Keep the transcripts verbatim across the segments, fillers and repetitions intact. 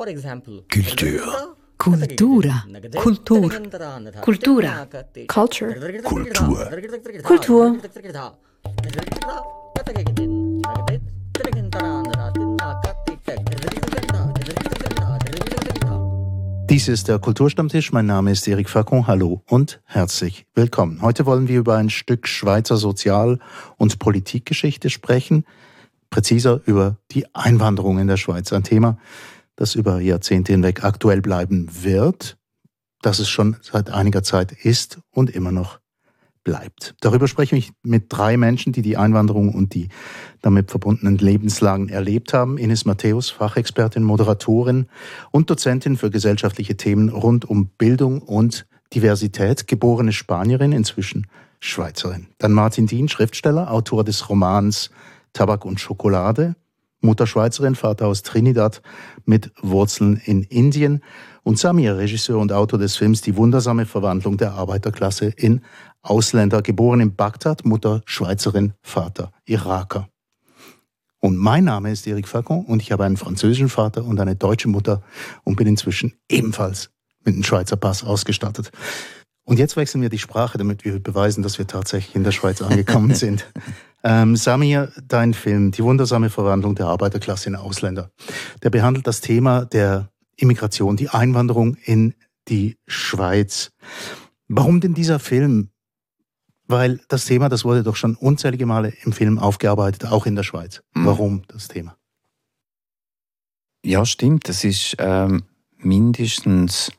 Culture. Cultura. Kultur. Cultura. Culture. Kultur. Kultur. Dies ist der Kulturstammtisch. Mein Name ist Eric Facon. Hallo und herzlich willkommen. Heute wollen wir über ein Stück Schweizer Sozial- und Politikgeschichte sprechen. Präziser über die Einwanderung in der Schweiz. Ein Thema, das über Jahrzehnte hinweg aktuell bleiben wird, das es schon seit einiger Zeit ist und immer noch bleibt. Darüber spreche ich mit drei Menschen, die die Einwanderung und die damit verbundenen Lebenslagen erlebt haben. Ines Matthäus, Fachexpertin, Moderatorin und Dozentin für gesellschaftliche Themen rund um Bildung und Diversität, geborene Spanierin, inzwischen Schweizerin. Dann Martin Dien, Schriftsteller, Autor des Romans Tabak und Schokolade, Mutter Schweizerin, Vater aus Trinidad mit Wurzeln in Indien, und Samir, Regisseur und Autor des Films Die wundersame Verwandlung der Arbeiterklasse in Ausländer, geboren in Bagdad, Mutter Schweizerin, Vater Iraker. Und mein Name ist Eric Facon und ich habe einen französischen Vater und eine deutsche Mutter und bin inzwischen ebenfalls mit einem Schweizer Pass ausgestattet. Und jetzt wechseln wir die Sprache, damit wir beweisen, dass wir tatsächlich in der Schweiz angekommen sind. Ähm, Samir, dein Film Die wundersame Verwandlung der Arbeiterklasse in Ausländer, der behandelt das Thema der Immigration, die Einwanderung in die Schweiz. Warum denn dieser Film? Weil das Thema, das wurde doch schon unzählige Male im Film aufgearbeitet, auch in der Schweiz. Mhm. Warum das Thema? Ja, stimmt. Das ist ähm, mindestens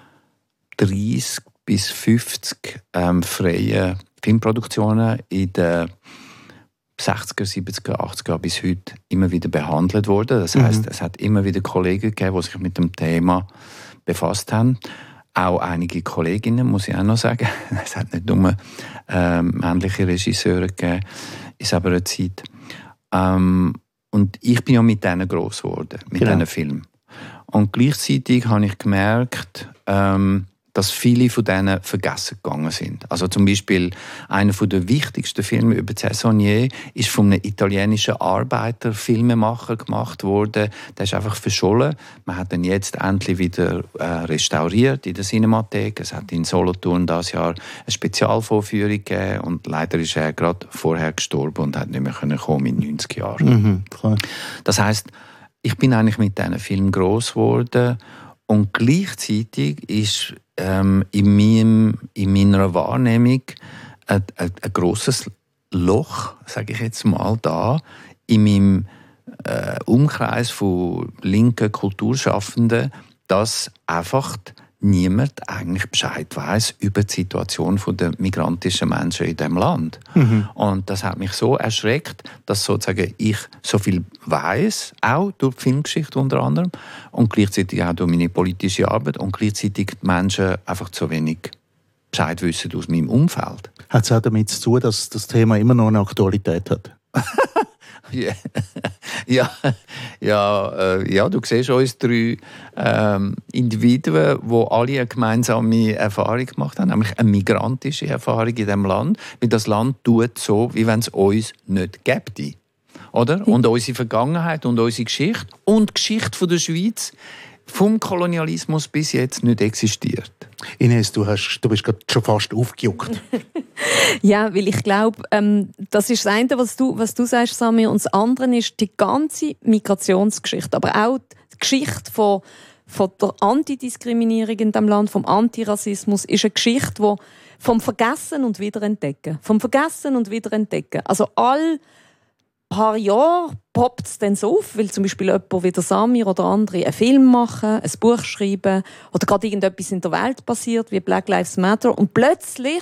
dreißig bis fünfzig ähm, freie Filmproduktionen in den sechziger, siebziger, achtziger bis heute immer wieder behandelt worden. Das heisst, mhm. es hat immer wieder Kollegen gegeben, die sich mit dem Thema befasst haben. Auch einige Kolleginnen, muss ich auch noch sagen. Es hat nicht nur ähm, männliche Regisseure gegeben in dieser Zeit. Ähm, und ich bin ja mit denen gross geworden, mit genau. diesen Filmen. Und gleichzeitig habe ich gemerkt, ähm, dass viele von denen vergessen gegangen sind. Also zum Beispiel einer der wichtigsten Filme über Cézanne ist von einem italienischen Arbeiter-Filmemacher gemacht worden. Der ist einfach verschollen. Man hat ihn jetzt endlich wieder äh, restauriert in der Cinemathek. Es hat in Solothurn dieses Jahr eine Spezialvorführung gegeben und leider ist er gerade vorher gestorben und hat nicht mehr kommen können mit neunzig Jahren. Mhm, klar. Das heisst, ich bin eigentlich mit diesen Filmen gross geworden und gleichzeitig ist ähm, in, meinem, in meiner Wahrnehmung ein, ein, ein grosses Loch, sage ich jetzt mal, da in meinem äh, Umkreis von linken Kulturschaffenden, dass einfach niemand eigentlich Bescheid weiss über die Situation der migrantischen Menschen in diesem Land. Mhm. Und das hat mich so erschreckt, dass sozusagen ich so viel weiss, auch durch die Filmgeschichte unter anderem, und gleichzeitig auch durch meine politische Arbeit und gleichzeitig die Menschen einfach zu wenig Bescheid wissen aus meinem Umfeld. Hat es auch damit zu tun, dass das Thema immer noch eine Aktualität hat? Yeah. ja, ja, äh, ja, du siehst uns drei ähm, Individuen, die alle eine gemeinsame Erfahrung gemacht haben, nämlich eine migrantische Erfahrung in diesem Land, weil das Land tut so, wie wenn es uns nicht gäbe. Oder? Und unsere Vergangenheit und unsere Geschichte und die Geschichte der Schweiz vom Kolonialismus bis jetzt nicht existiert. Ines, du, hast, du bist gerade schon fast aufgejuckt. Ja, weil ich glaube, ähm, das ist das eine, was du, was du sagst, Samir, und das andere ist die ganze Migrationsgeschichte, aber auch die Geschichte von, von der Antidiskriminierung in diesem Land, vom Antirassismus, ist eine Geschichte, die vom Vergessen und Wiederentdecken, vom Vergessen und Wiederentdecken, also all paar Jahre poppt es dann so auf, weil zum Beispiel jemand wie der Samir oder andere einen Film machen, ein Buch schreiben oder gerade irgendetwas in der Welt passiert, wie Black Lives Matter, und plötzlich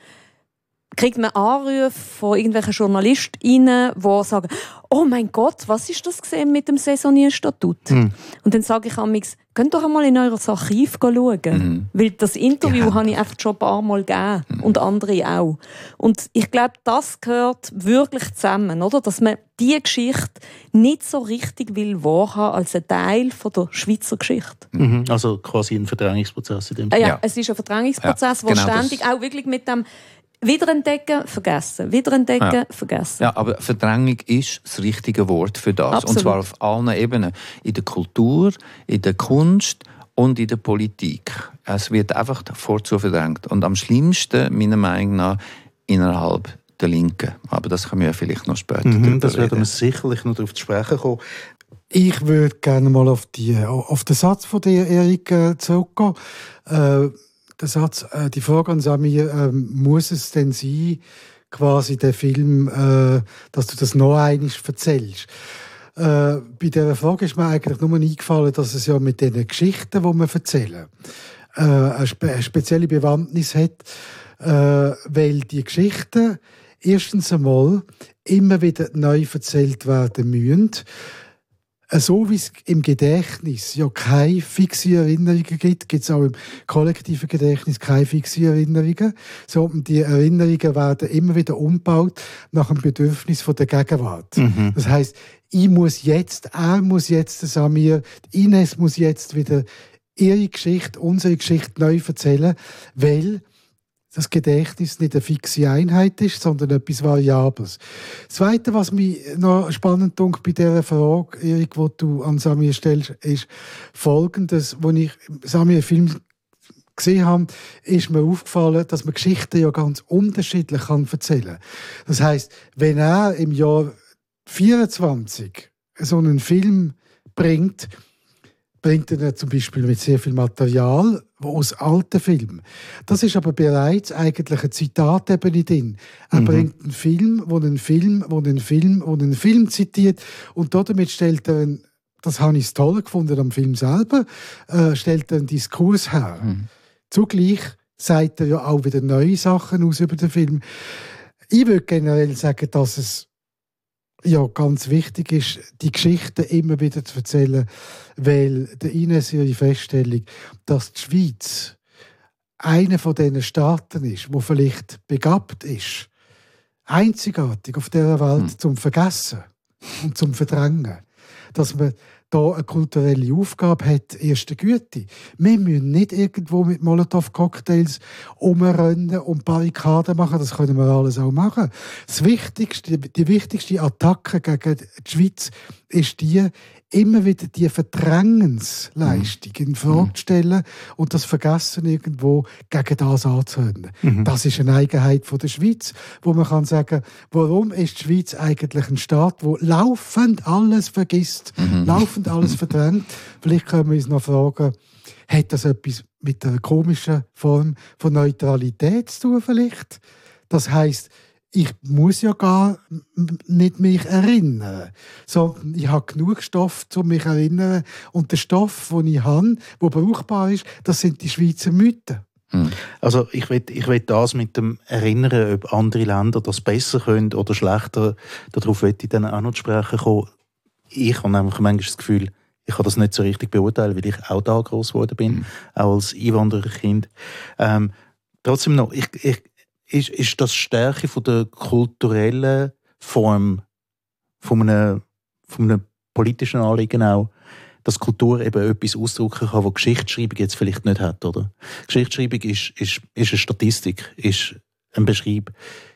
kriegt man Anrufe von irgendwelchen JournalistInnen, die sagen, oh mein Gott, was ist das gesehen mit dem Saisonnier-Statut? Mhm. Und dann sage ich amigs, könnt doch einmal in euer Archiv schauen. Mhm. Weil das Interview ja. habe ich einfach schon ein paar Mal gegeben. Mhm. Und andere auch. Und ich glaube, das gehört wirklich zusammen, oder? Dass man diese Geschichte nicht so richtig will wahrhaben als ein Teil von der Schweizer Geschichte. Mhm. Also quasi ein Verdrängungsprozess in dem Fall. Ja, ja, es ist ein Verdrängungsprozess, ja, der genau ständig das. Auch wirklich mit dem Wiederentdecken, vergessen. Wiederentdecken, Ja. vergessen. Ja, aber Verdrängung ist das richtige Wort für das. Absolut. Und zwar auf allen Ebenen. In der Kultur, in der Kunst und in der Politik. Es wird einfach vorzu verdrängt. Und am schlimmsten, meiner Meinung nach, innerhalb der Linken. Aber das können wir vielleicht noch später Mhm, das reden. werden wir sicherlich noch darauf zu sprechen kommen. Ich würde gerne mal auf, die, auf den Satz von dir, Erik, äh, zurückgehen. Äh, der Satz, äh, die Frage an Samir, äh, muss es denn sein, quasi der Film, äh, dass du das noch einmal erzählst? Äh, bei dieser Frage ist mir eigentlich nur eingefallen, dass es ja mit den Geschichten, die wir erzählen, äh, eine, spe- eine spezielle Bewandtnis hat, äh, weil die Geschichten erstens einmal immer wieder neu erzählt werden müssen. So wie es im Gedächtnis ja keine fixe Erinnerungen gibt, gibt es auch im kollektiven Gedächtnis keine fixe Erinnerungen, sondern die Erinnerungen werden immer wieder umgebaut nach dem Bedürfnis von der Gegenwart. Mhm. Das heisst, ich muss jetzt, er muss jetzt, Samir, Ines muss jetzt wieder ihre Geschichte, unsere Geschichte neu erzählen, weil das Gedächtnis nicht eine fixe Einheit ist, sondern etwas Variables. Das Zweite, was mich noch spannend dunkt bei dieser Frage, Erik, die du an Samir stellst, ist Folgendes. Als ich Samir Film gesehen habe, ist mir aufgefallen, dass man Geschichten ja ganz unterschiedlich kann erzählen kann. Das heisst, wenn er im Jahr vierundzwanzig so einen Film bringt, bringt er zum Beispiel mit sehr viel Material aus alten Filmen. Das ist aber bereits eigentlich ein Zitat eben drin. Er Mhm. bringt einen Film, wo einen Film, wo einen Film, wo einen Film zitiert und damit stellt er einen, das habe ich toll gefunden am Film selber, äh, stellt er einen Diskurs her. Mhm. Zugleich sagt er ja auch wieder neue Sachen aus über den Film. Ich würde generell sagen, dass es ja ganz wichtig ist, die Geschichten immer wieder zu erzählen, weil der Ines ihre Feststellung, dass die Schweiz einer von diesen Staaten ist, wo vielleicht begabt ist, einzigartig auf dieser Welt Hm. zum Vergessen und zum Verdrängen, dass man da eine kulturelle Aufgabe hat, erste Güte. Wir müssen nicht irgendwo mit Molotow-Cocktails umrennen und Barrikaden machen, das können wir alles auch machen. Das Wichtigste, die wichtigste Attacke gegen die Schweiz ist die, immer wieder die Verdrängensleistung in Frage zu stellen und das Vergessen irgendwo gegen das anzuhören. Mhm. Das ist eine Eigenheit von der Schweiz, wo man kann sagen, warum ist die Schweiz eigentlich ein Staat, der laufend alles vergisst, Mhm. laufend alles verdrängt. Vielleicht können wir uns noch fragen, hat das etwas mit einer komischen Form von Neutralität zu tun vielleicht? Das heisst, ich muss ja gar nicht mich erinnern, sondern ich habe genug Stoff, um mich zu erinnern. Und der Stoff, den ich habe, der brauchbar ist, das sind die Schweizer Mythen. Mhm. Also ich will, ich will das mit dem Erinnern, ob andere Länder das besser können oder schlechter, darauf will ich dann auch noch zu sprechen kommen. Ich habe nämlich manchmal das Gefühl, ich kann das nicht so richtig beurteilen, weil ich auch da groß geworden bin, Mhm. auch als Einwandererkind. Ähm, trotzdem noch, ich, ich, ist, ist das Stärke von der kulturellen Form von einem, von einem politischen Anliegen auch, dass Kultur eben etwas ausdrücken kann, was Geschichtsschreibung jetzt vielleicht nicht hat, oder? Geschichtsschreibung ist, ist, ist eine Statistik, ist ein Beschreib.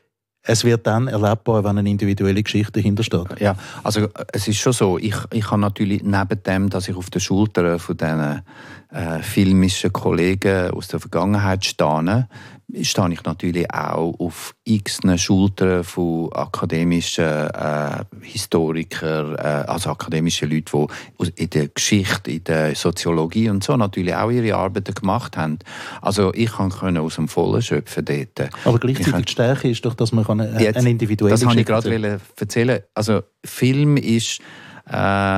Es wird dann erlebbar, wenn eine individuelle Geschichte dahinter steht. Ja, also es ist schon so, ich, ich habe natürlich neben dem, dass ich auf den Schultern von diesen äh, filmischen Kollegen aus der Vergangenheit stehe, stehe ich natürlich auch auf x Schultern von akademischen äh, Historikern, äh, also akademischen Leuten, die in der Geschichte, in der Soziologie und so natürlich auch ihre Arbeiten gemacht haben. Also ich kann aus dem Vollen schöpfen dort. Aber gleichzeitig kann, die Stärke ist doch, dass man eine, jetzt, eine individuelle Das wollte ich Geschichte gerade erzählen. Also Film ist, äh,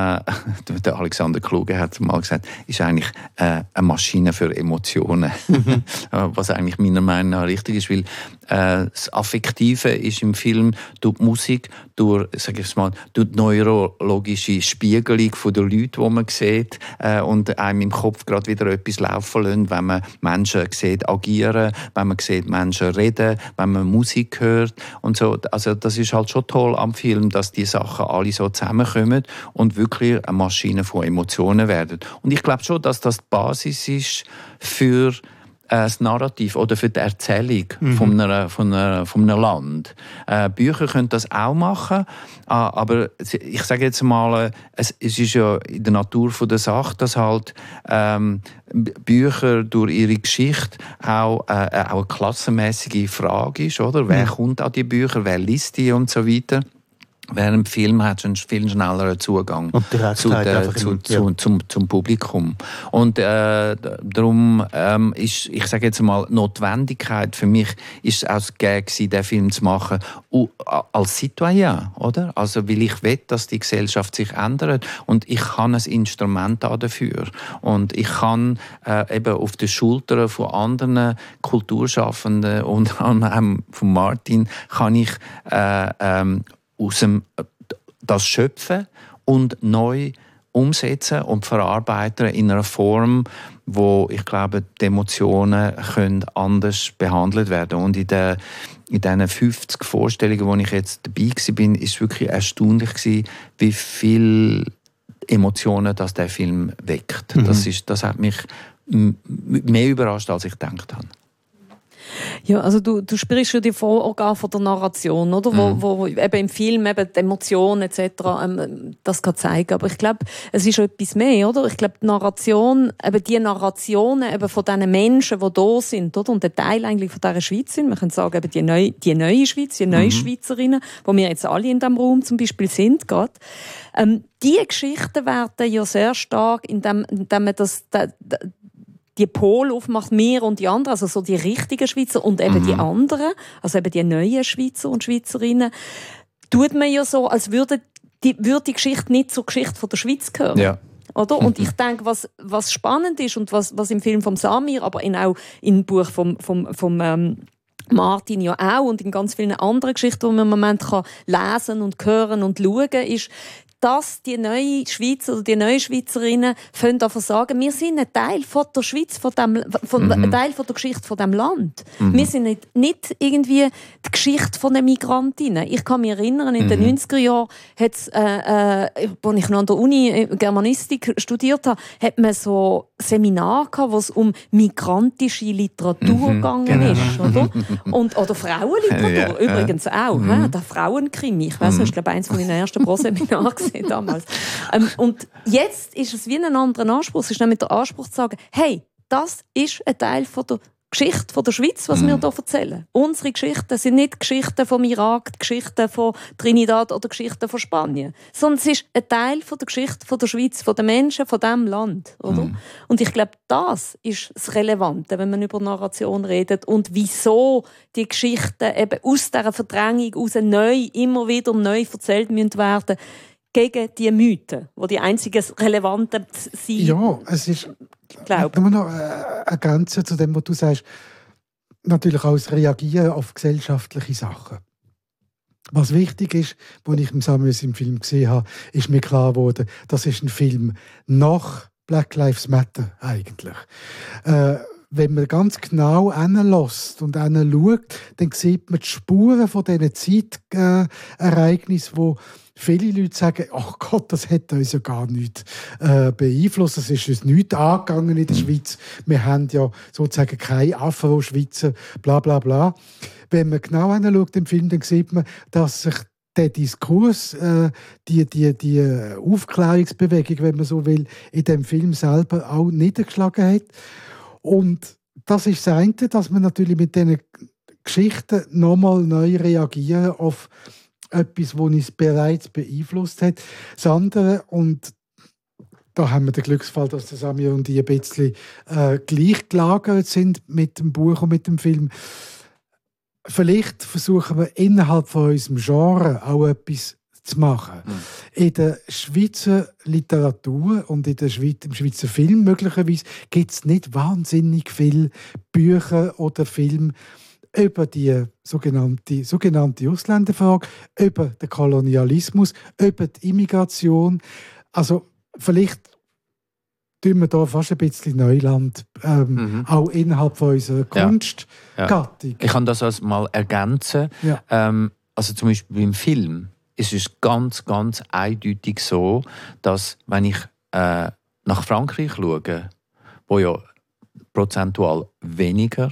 der Alexander Kluge hat mal gesagt, ist eigentlich äh, eine Maschine für Emotionen. Mhm. Was eigentlich meiner Meinung nach richtig ist, weil äh, das Affektive ist im Film durch die Musik, durch, sag ich mal, durch die neurologische Spiegelung der Leute, die man sieht äh, und einem im Kopf gerade wieder etwas laufen lässt, wenn man Menschen sieht agieren, wenn man sieht Menschen reden, wenn man Musik hört und so. Also das ist halt schon toll am Film, dass die Sachen alle so zusammenkommen und wirklich eine Maschine von Emotionen werden. Und ich glaube schon, dass das die Basis ist für das Narrativ oder für die Erzählung Mhm. von, einer, von, einer, von einem Land. Äh, Bücher können das auch machen, aber ich sage jetzt mal, es, es ist ja in der Natur von der Sache, dass halt ähm, Bücher durch ihre Geschichte auch, äh, auch eine klassenmäßige Frage ist, oder? Wer Mhm. kommt an die Bücher, wer liest die und so weiter. Während dem Film hat schon viel schnelleren Zugang Und die zu Rechtheit der, einfach zu, im- zu, ja. zum, zum Publikum. Und äh, darum ähm, ist, ich sage jetzt mal, Notwendigkeit für mich ist es auch das Gag, den Film zu machen, u- als Citoyen, oder? Also, weil ich will, dass die Gesellschaft sich ändert und ich habe ein Instrument dafür. Und ich kann äh, eben auf den Schultern von anderen Kulturschaffenden, unter anderem von Martin, kann ich äh, ähm, aus dem, das schöpfen und neu umsetzen und verarbeiten in einer Form, wo ich glaube, die Emotionen können anders behandelt werden. Und in der in diesen fünfzig Vorstellungen, wo ich jetzt dabei war, war es wirklich erstaunlich gewesen, wie viele Emotionen das der Film weckt. Mhm. Das, ist, das hat mich m- mehr überrascht, als ich gedacht habe. Ja, also du, du sprichst ja die Vororgane von der Narration, oder? Mhm. Wo, wo, wo eben im Film eben die Emotionen et cetera ähm, das kann zeigen. Aber ich glaube, es ist etwas mehr, oder? Ich glaube, die Narration, eben die Narrationen eben von diesen Menschen, die da sind, oder? Und ein Teil eigentlich von dieser Schweiz sind. Man kann sagen, eben die neue, die neue Schweiz, die neue Mhm. Schweizerinnen, wo wir jetzt alle in diesem Raum zum Beispiel sind, gerade. Ähm, die Geschichten werden ja sehr stark, indem, indem man das, da, da, die Pole aufmacht, wir und die anderen, also so die richtigen Schweizer und eben Mhm. die anderen, also eben die neuen Schweizer und Schweizerinnen, tut man ja so, als würde die, würde die Geschichte nicht zur Geschichte von der Schweiz gehören. Ja. Oder? Und ich denke, was, was spannend ist und was, was im Film von Samir, aber in, auch im Buch vom, vom, vom ähm, Martin ja auch und in ganz vielen anderen Geschichten, die man im Moment kann lesen und hören und schauen, ist, dass die neuen Schweizer oder die neuen Schweizerinnen davon sagen, wir sind ein Teil von der Schweiz, von dem, von, Mhm. ein Teil von der Geschichte von dem Land. Mhm. Wir sind nicht, nicht irgendwie die Geschichte von den Migrantinnen. Ich kann mich erinnern, in den Mhm. neunziger Jahren, hat's, äh, äh, als ich noch an der Uni Germanistik studiert habe, hat man so Seminare gehabt, wo es um migrantische Literatur Mhm. gegangen Genau. ist, oder? Und, oder Frauenliteratur Ja, ja. übrigens auch. Mhm. He? Der Frauenkrimi. Ich weiss, das war glaube ich eines meiner ersten Pro-Seminare damals. Ähm, und jetzt ist es wie ein anderer Anspruch. Es ist nämlich der Anspruch zu sagen, hey, das ist ein Teil von der Geschichte von der Schweiz, was Mhm. wir hier erzählen. Unsere Geschichten sind nicht Geschichten vom Irak, die Geschichten von Trinidad oder Geschichten von Spanien, sondern es ist ein Teil von der Geschichte von der Schweiz, von den Menschen, von diesem Land. Oder? Mhm. Und ich glaube, das ist das Relevante, wenn man über Narration redet und wieso die Geschichten eben aus dieser Verdrängung heraus neu, immer wieder neu erzählt müssen werden gegen die Mythen, die die einzigen relevanten sind. Ja, es ist Glaub. nur noch äh, ergänzen zu dem, was du sagst. Natürlich auch das Reagieren auf gesellschaftliche Sachen. Was wichtig ist, als ich Samuel im Film gesehen habe, ist mir klar geworden, das ist ein Film nach Black Lives Matter eigentlich. Äh, wenn man ganz genau hinlässt und hinschaut, dann sieht man die Spuren von diesen Zeitereignissen, wo viele Leute sagen, ach Gott, das hat uns ja gar nicht äh, beeinflusst, es ist uns nichts angegangen in der Schweiz. Wir haben ja sozusagen keine Afro-Schweizer, bla bla bla. Wenn man genau hinschaut im Film, dann sieht man, dass sich der Diskurs, äh, die, die, die Aufklärungsbewegung, wenn man so will, in dem Film selber auch niedergeschlagen hat. Und das ist das eine, dass man natürlich mit diesen Geschichten nochmal neu reagieren auf etwas, das uns bereits beeinflusst hat. Das andere, und da haben wir den Glücksfall, dass der Samir und ich ein bisschen äh, gleich gelagert sind mit dem Buch und mit dem Film. Vielleicht versuchen wir innerhalb von unserem Genre auch etwas zu machen. Mhm. In der Schweizer Literatur und in der Schweiz, im Schweizer Film möglicherweise gibt es nicht wahnsinnig viele Bücher oder Filme über die sogenannte, sogenannte Ausländerfrage, über den Kolonialismus, über die Immigration. Also vielleicht tun wir da fast ein bisschen Neuland, ähm, mhm. auch innerhalb von unserer Kunstgattung. Ja. Ja. Ich kann das also mal ergänzen. Ja. Ähm, also zum Beispiel beim Film ist es ganz, ganz eindeutig so, dass wenn ich äh, nach Frankreich schaue, wo ja prozentual weniger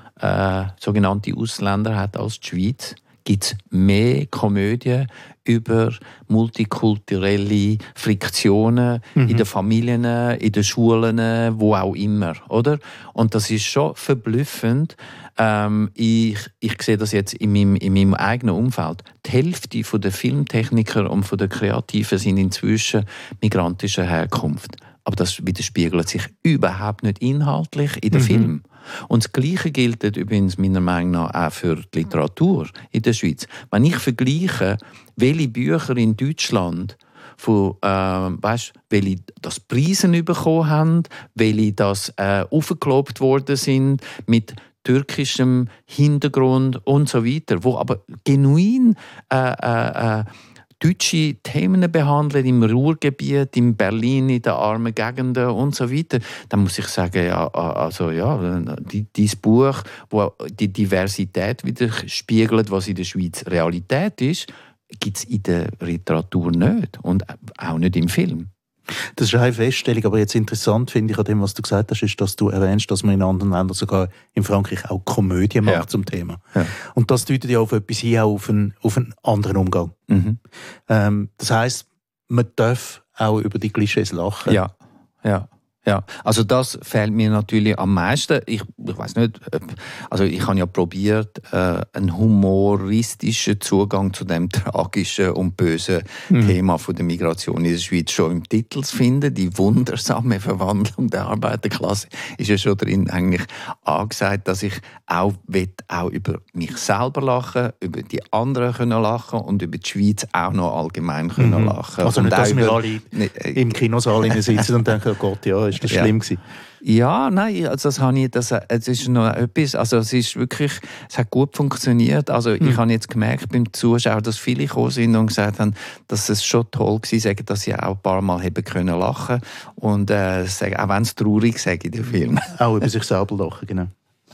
äh, sogenannte Ausländer hat als die Schweiz, gibt es mehr Komödien über multikulturelle Friktionen mhm. in den Familien, in den Schulen, wo auch immer, oder? Und das ist schon verblüffend. Ähm, ich, ich sehe das jetzt in meinem, in meinem eigenen Umfeld. Die Hälfte der Filmtechniker und der Kreativen sind inzwischen migrantischer Herkunft. Aber das widerspiegelt sich überhaupt nicht inhaltlich in den mhm. Filmen. Und das Gleiche gilt übrigens meiner Meinung nach auch für die Literatur in der Schweiz. Wenn ich vergleiche, welche Bücher in Deutschland von, äh, weißt, welche das Preise bekommen haben, welche das äh, aufgelobt worden sind mit türkischem Hintergrund und so weiter, wo aber genuin äh, äh, äh, deutsche Themen behandeln, im Ruhrgebiet, in Berlin, in den armen Gegenden und so weiter, dann muss ich sagen, ja, also ja, dieses Buch, wo die Diversität widerspiegelt, was in der Schweiz Realität ist, gibt es in der Literatur nicht und auch nicht im Film. Das ist eine Feststellung, aber jetzt interessant finde ich an dem, was du gesagt hast, ist, dass du erwähnst, dass man in anderen Ländern, sogar in Frankreich, auch Komödie macht ja. zum Thema. Ja. Und das deutet ja auf etwas hin, auch auf einen, auf einen anderen Umgang. Mhm. Ähm, das heisst, man darf auch über die Klischees lachen. Ja, ja. Ja, also das fehlt mir natürlich am meisten. Ich, ich weiß nicht, also ich habe ja probiert, äh, einen humoristischen Zugang zu dem tragischen und bösen mhm. Thema von der Migration in der Schweiz schon im Titel zu finden. Die wundersame Verwandlung der Arbeiterklasse ist ja schon drin eigentlich angesagt, dass ich auch, will, auch über mich selber lachen, über die anderen können lachen und über die Schweiz auch noch allgemein können mhm. lachen. Also und nicht, dass über, wir alle nicht, äh, im Kinosaal sitzen und denken, oh Gott, ja, ist das ja. schlimm gewesen? Ja, nein, also das habe ich, das, es ist noch etwas, also es ist wirklich, es hat gut funktioniert. Also mhm. ich habe jetzt gemerkt beim Zuschauer, dass viele gekommen sind und gesagt haben, dass es schon toll war, dass sie auch ein paar Mal haben können lachen und äh, sagen, auch wenn es traurig ist, in den Film. Auch über sich selber lachen, genau.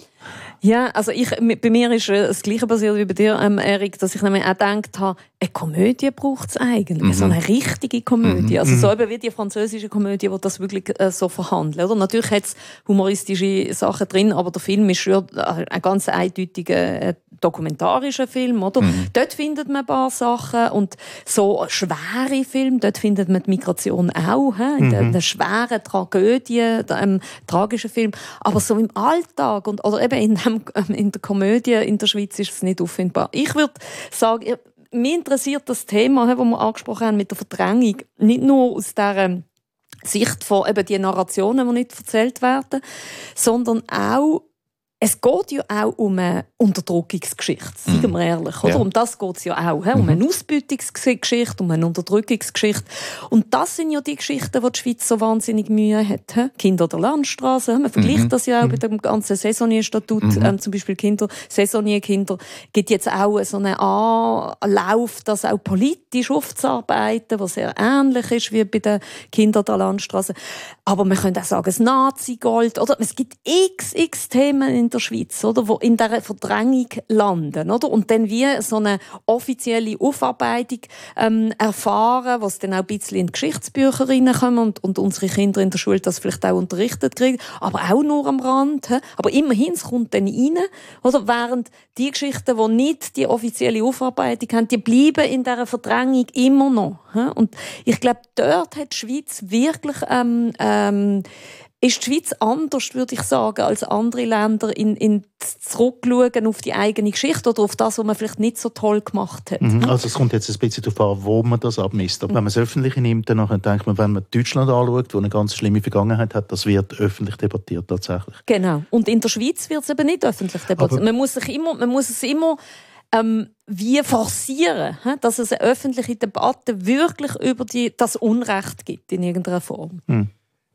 Ja, also ich, bei mir ist das Gleiche passiert wie bei dir, ähm, Erik, dass ich nämlich auch gedacht habe, eine Komödie braucht es eigentlich, mhm. so eine richtige Komödie. Mhm. Also so eben wie die französische Komödie, die das wirklich äh, so verhandelt. Oder? Natürlich hat es humoristische Sachen drin, aber der Film ist schon ein ganz eindeutiger äh, dokumentarischer Film. Oder? Mhm. Dort findet man ein paar Sachen und so schwere Filme, dort findet man die Migration auch, he? in mhm. der schweren Tragödie, ähm, tragischen Film. Aber so im Alltag und, oder eben in, dem, in der Komödie in der Schweiz ist es nicht auffindbar. Ich würde sagen, mich interessiert das Thema, das wir angesprochen haben mit der Verdrängung, nicht nur aus dieser Sicht von eben die Narrationen, die nicht erzählt werden, sondern auch, es geht ja auch um eine Unterdrückungsgeschichte, seien wir ehrlich. Oder? Ja. Um das geht es ja auch. He? Um mhm. eine Ausbeutungsgeschichte, um eine Unterdrückungsgeschichte. Und das sind ja die Geschichten, die die Schweiz so wahnsinnig Mühe hat. He? Kinder der Landstraße. Man vergleicht mhm. das ja auch mhm. mit dem ganzen Saisonierstatut. Mhm. Ähm, zum Beispiel Kinder, Saisonierkinder. Es gibt jetzt auch so einen Anlauf, das auch politisch aufzuarbeiten, was sehr ähnlich ist wie bei den Kindern der Landstraße. Aber man könnte auch sagen, das Nazi-Gold. Oder? Es gibt x, x Themen in der Schweiz, oder, wo in dieser Verdrängung landen, oder? Und dann wie so eine offizielle Aufarbeitung ähm, erfahren, was dann auch ein bisschen in die Geschichtsbücher reinkommen und, und unsere Kinder in der Schule das vielleicht auch unterrichtet kriegen, aber auch nur am Rand. He? Aber immerhin, es kommt dann rein, oder? Während die Geschichten, die nicht die offizielle Aufarbeitung haben, die bleiben in dieser Verdrängung immer noch. He? Und ich glaube, dort hat die Schweiz wirklich ähm, ähm, ist die Schweiz anders, würde ich sagen, als andere Länder in, in zurückschauen auf die eigene Geschichte oder auf das, was man vielleicht nicht so toll gemacht hat. Mhm. Also es kommt jetzt ein bisschen darauf an, wo man das abmisst. Aber mhm. wenn man das Öffentliche nimmt, dann denkt man, wenn man Deutschland anschaut, wo eine ganz schlimme Vergangenheit hat, das wird öffentlich debattiert tatsächlich. Genau. Und in der Schweiz wird es eben nicht öffentlich debattiert. Man muss, sich immer, man muss es immer ähm, wie forcieren, dass es eine öffentliche Debatte wirklich über die, das Unrecht gibt in irgendeiner Form. Mhm.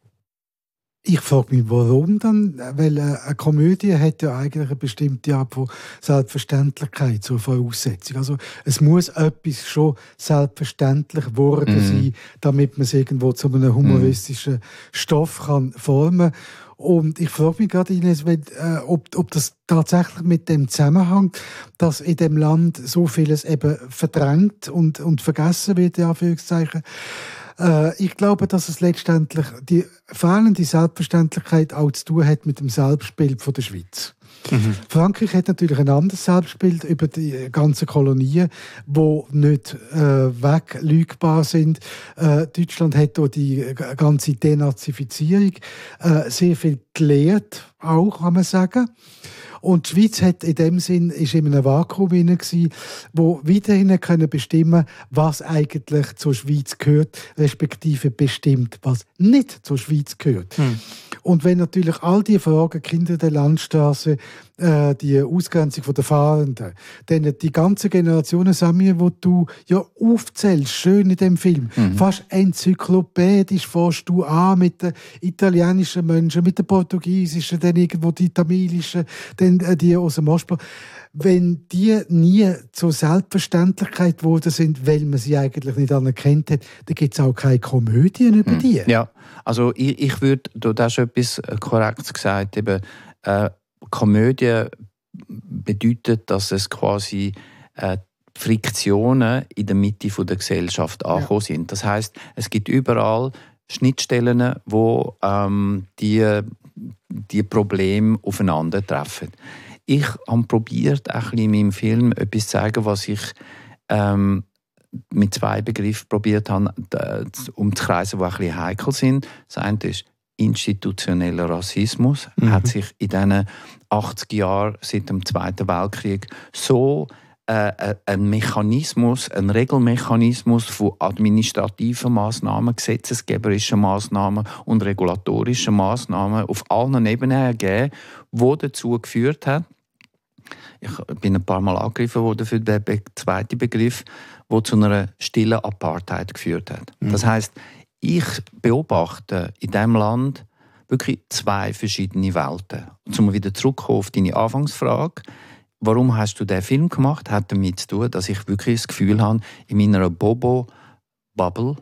Ich frage mich, warum dann? Weil eine Komödie hat ja eigentlich eine bestimmte Art von Selbstverständlichkeit zur Voraussetzung. Also es muss etwas schon selbstverständlich geworden mm. sein, damit man es irgendwo zu einem humoristischen mm. Stoff kann formen kann. Und ich frage mich gerade, Ines, ob, ob das tatsächlich mit dem zusammenhängt, dass in dem Land so vieles eben verdrängt und, und vergessen wird, in Anführungszeichen. Äh, ich glaube, dass es letztendlich die fehlende Selbstverständlichkeit auch zu tun hat mit dem Selbstbild von der Schweiz. Mhm. Frankreich hat natürlich ein anderes Selbstbild über die ganzen Kolonien, die nicht äh, weglügbar sind. Äh, Deutschland hat auch die ganze Denazifizierung äh, sehr viel gelehrt, auch, kann man sagen. Und die Schweiz hat in dem Sinn ist in einem Vakuum hinein gsi, wo weiterhin können bestimmen, was eigentlich zur Schweiz gehört, respektive bestimmt, was nicht zur Schweiz gehört. Hm. Und wenn natürlich all die Fragen, Kinder der Landstraße, äh, die Ausgrenzung der Fahrenden, dann die ganze Generation, Samir, wo du ja aufzählst, schön in dem Film, mhm. fast enzyklopädisch fährst du an mit den italienischen Menschen, mit den portugiesischen, dann irgendwo die tamilischen, dann die aus dem Ostblock. Wenn die nie zur Selbstverständlichkeit geworden sind, weil man sie eigentlich nicht anerkannt hat, dann gibt es auch keine Komödien über die. Ja, also ich, ich würde, du hast schon etwas Korrektes gesagt, eben, äh, Komödie bedeutet, dass es quasi äh, Friktionen in der Mitte der Gesellschaft angekommen ja. sind. Das heisst, es gibt überall Schnittstellen, wo ähm, die, die Probleme aufeinandertreffen. Ich habe probiert, in meinem Film etwas zu sagen, was ich ähm, mit zwei Begriffen probiert habe, umzukreisen, die ein bisschen heikel sind. Das eine ist institutioneller Rassismus. Mhm. Hat sich in diesen achtzig Jahren seit dem Zweiten Weltkrieg so äh, ein Mechanismus, ein Regelmechanismus von administrativen Massnahmen, gesetzgeberischen Massnahmen und regulatorischen Massnahmen auf allen Ebenen ergeben, die dazu geführt hat, ich bin ein paar Mal angegriffen worden für den zweiten Begriff, der zu einer stillen Apartheid geführt hat. Mhm. Das heisst, ich beobachte in diesem Land wirklich zwei verschiedene Welten. Und um wieder zurückzukommen auf deine Anfangsfrage, warum hast du diesen Film gemacht, hat damit zu tun, dass ich wirklich das Gefühl habe, in meiner Bobo-Bubble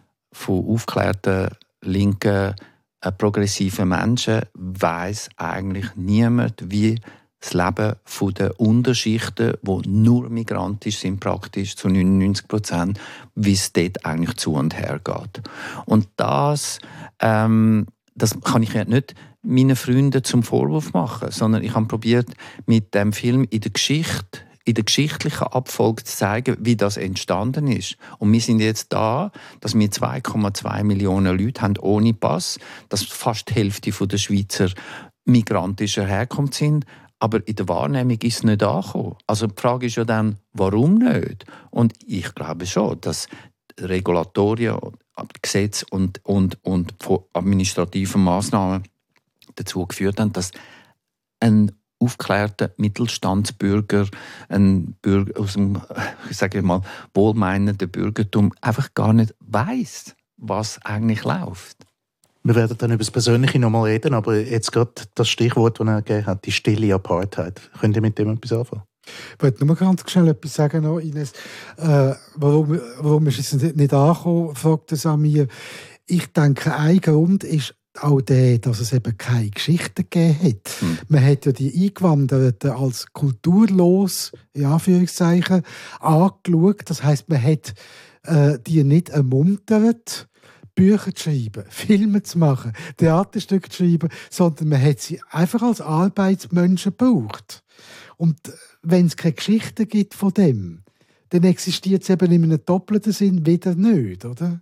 von aufgeklärten, linken, äh, progressiven Menschen weiss eigentlich niemand, wie das Leben der Unterschichten, die nur migrantisch sind, praktisch zu neunundneunzig Prozent, wie es dort eigentlich zu und her geht. Und das, ähm, das kann ich ja nicht meinen Freunden zum Vorwurf machen, sondern ich habe probiert, mit dem Film in der Geschichte, in der geschichtlichen Abfolge zu zeigen, wie das entstanden ist. Und wir sind jetzt da, dass wir zwei Komma zwei Millionen Leute haben ohne Pass, dass fast die Hälfte der Schweizer migrantischer Herkunft sind. Aber in der Wahrnehmung ist es nicht angekommen. Also die Frage ist ja dann, warum nicht? Und ich glaube schon, dass Regulatorien, Gesetze und, und, und administrative Massnahmen dazu geführt haben, dass ein aufgeklärter Mittelstandsbürger, ein Bürger aus dem, ich sage mal, wohlmeinenden Bürgertum einfach gar nicht weiss, was eigentlich läuft. Wir werden dann über das Persönliche noch mal reden, aber jetzt gerade das Stichwort, das er gegeben hat, die stille Apartheid. Könnt ihr mit dem etwas anfangen? Ich wollte nur ganz schnell etwas sagen, noch, Ines. Äh, warum, warum ist es nicht angekommen, fragte Samir. Ich denke, ein Grund ist auch der, dass es eben keine Geschichte gegeben hat. Hm. Man hat ja die Eingewanderten als kulturlos, in Anführungszeichen, angeschaut. Das heisst, man hat äh, die nicht ermuntert, Bücher zu schreiben, Filme zu machen, Theaterstücke zu schreiben, sondern man hat sie einfach als Arbeitsmenschen gebraucht. Und wenn es keine Geschichte gibt von dem, dann existiert es eben in einem doppelten Sinn wieder nicht, oder?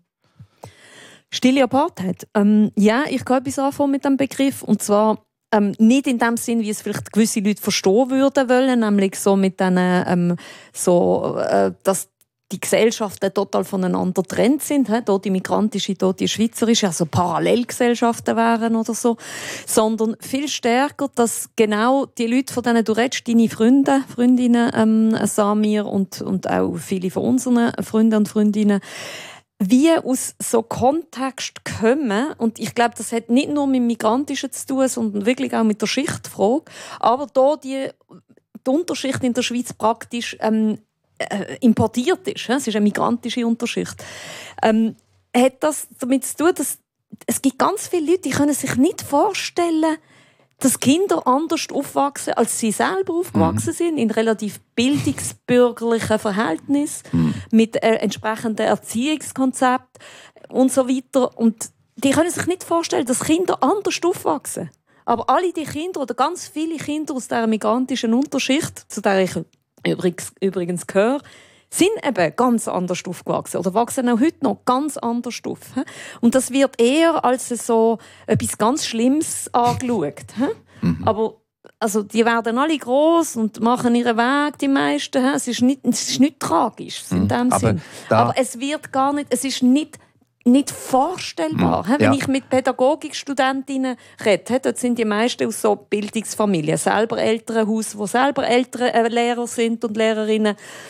Stille Apartheid. Ähm, ja, ich gehe etwas anfangen mit dem Begriff. Und zwar ähm, nicht in dem Sinn, wie es vielleicht gewisse Leute verstehen würden wollen, nämlich so mit diesen, ähm, so, äh, dass die Gesellschaften total voneinander getrennt sind. Hier die migrantische, hier die schweizerische, also Parallelgesellschaften wären oder so. Sondern viel stärker, dass genau die Leute, von denen du redest, deine Freunde, Freundinnen, ähm, Samir und, und auch viele von unseren Freunden und Freundinnen, wie aus so Kontext kommen. Und ich glaube, das hat nicht nur mit dem Migrantischen zu tun, sondern wirklich auch mit der Schichtfrage. Aber da die, die Unterschicht in der Schweiz praktisch ähm, äh, importiert ist, es ist eine migrantische Unterschicht, ähm, hat das damit zu tun, dass es gibt ganz viele Leute, die können sich nicht vorstellen, dass Kinder anders aufwachsen, als sie selber aufgewachsen mhm. sind, in relativ bildungsbürgerlichen Verhältnissen, mhm. mit äh, entsprechenden Erziehungskonzepten. und so weiter. Und die können sich nicht vorstellen, dass Kinder anders aufwachsen. Aber alle die Kinder oder ganz viele Kinder aus dieser migrantischen Unterschicht, zu der ich übrigens, übrigens gehöre, sind eben ganz anders aufgewachsen oder wachsen auch heute noch ganz anders auf. Und das wird eher als so etwas ganz Schlimmes angeschaut. Mhm. Aber also, die werden alle gross und machen ihren Weg, die meisten. Es ist nicht, es ist nicht tragisch in mhm. dem Aber Sinn. Aber es wird gar nicht, es ist nicht nicht vorstellbar. Mhm. Wenn ja. ich mit Pädagogikstudentinnen rede, dort sind die meisten aus so Bildungsfamilien, selber Elternhaus, wo selber Eltern äh, Lehrer sind und Lehrerinnen.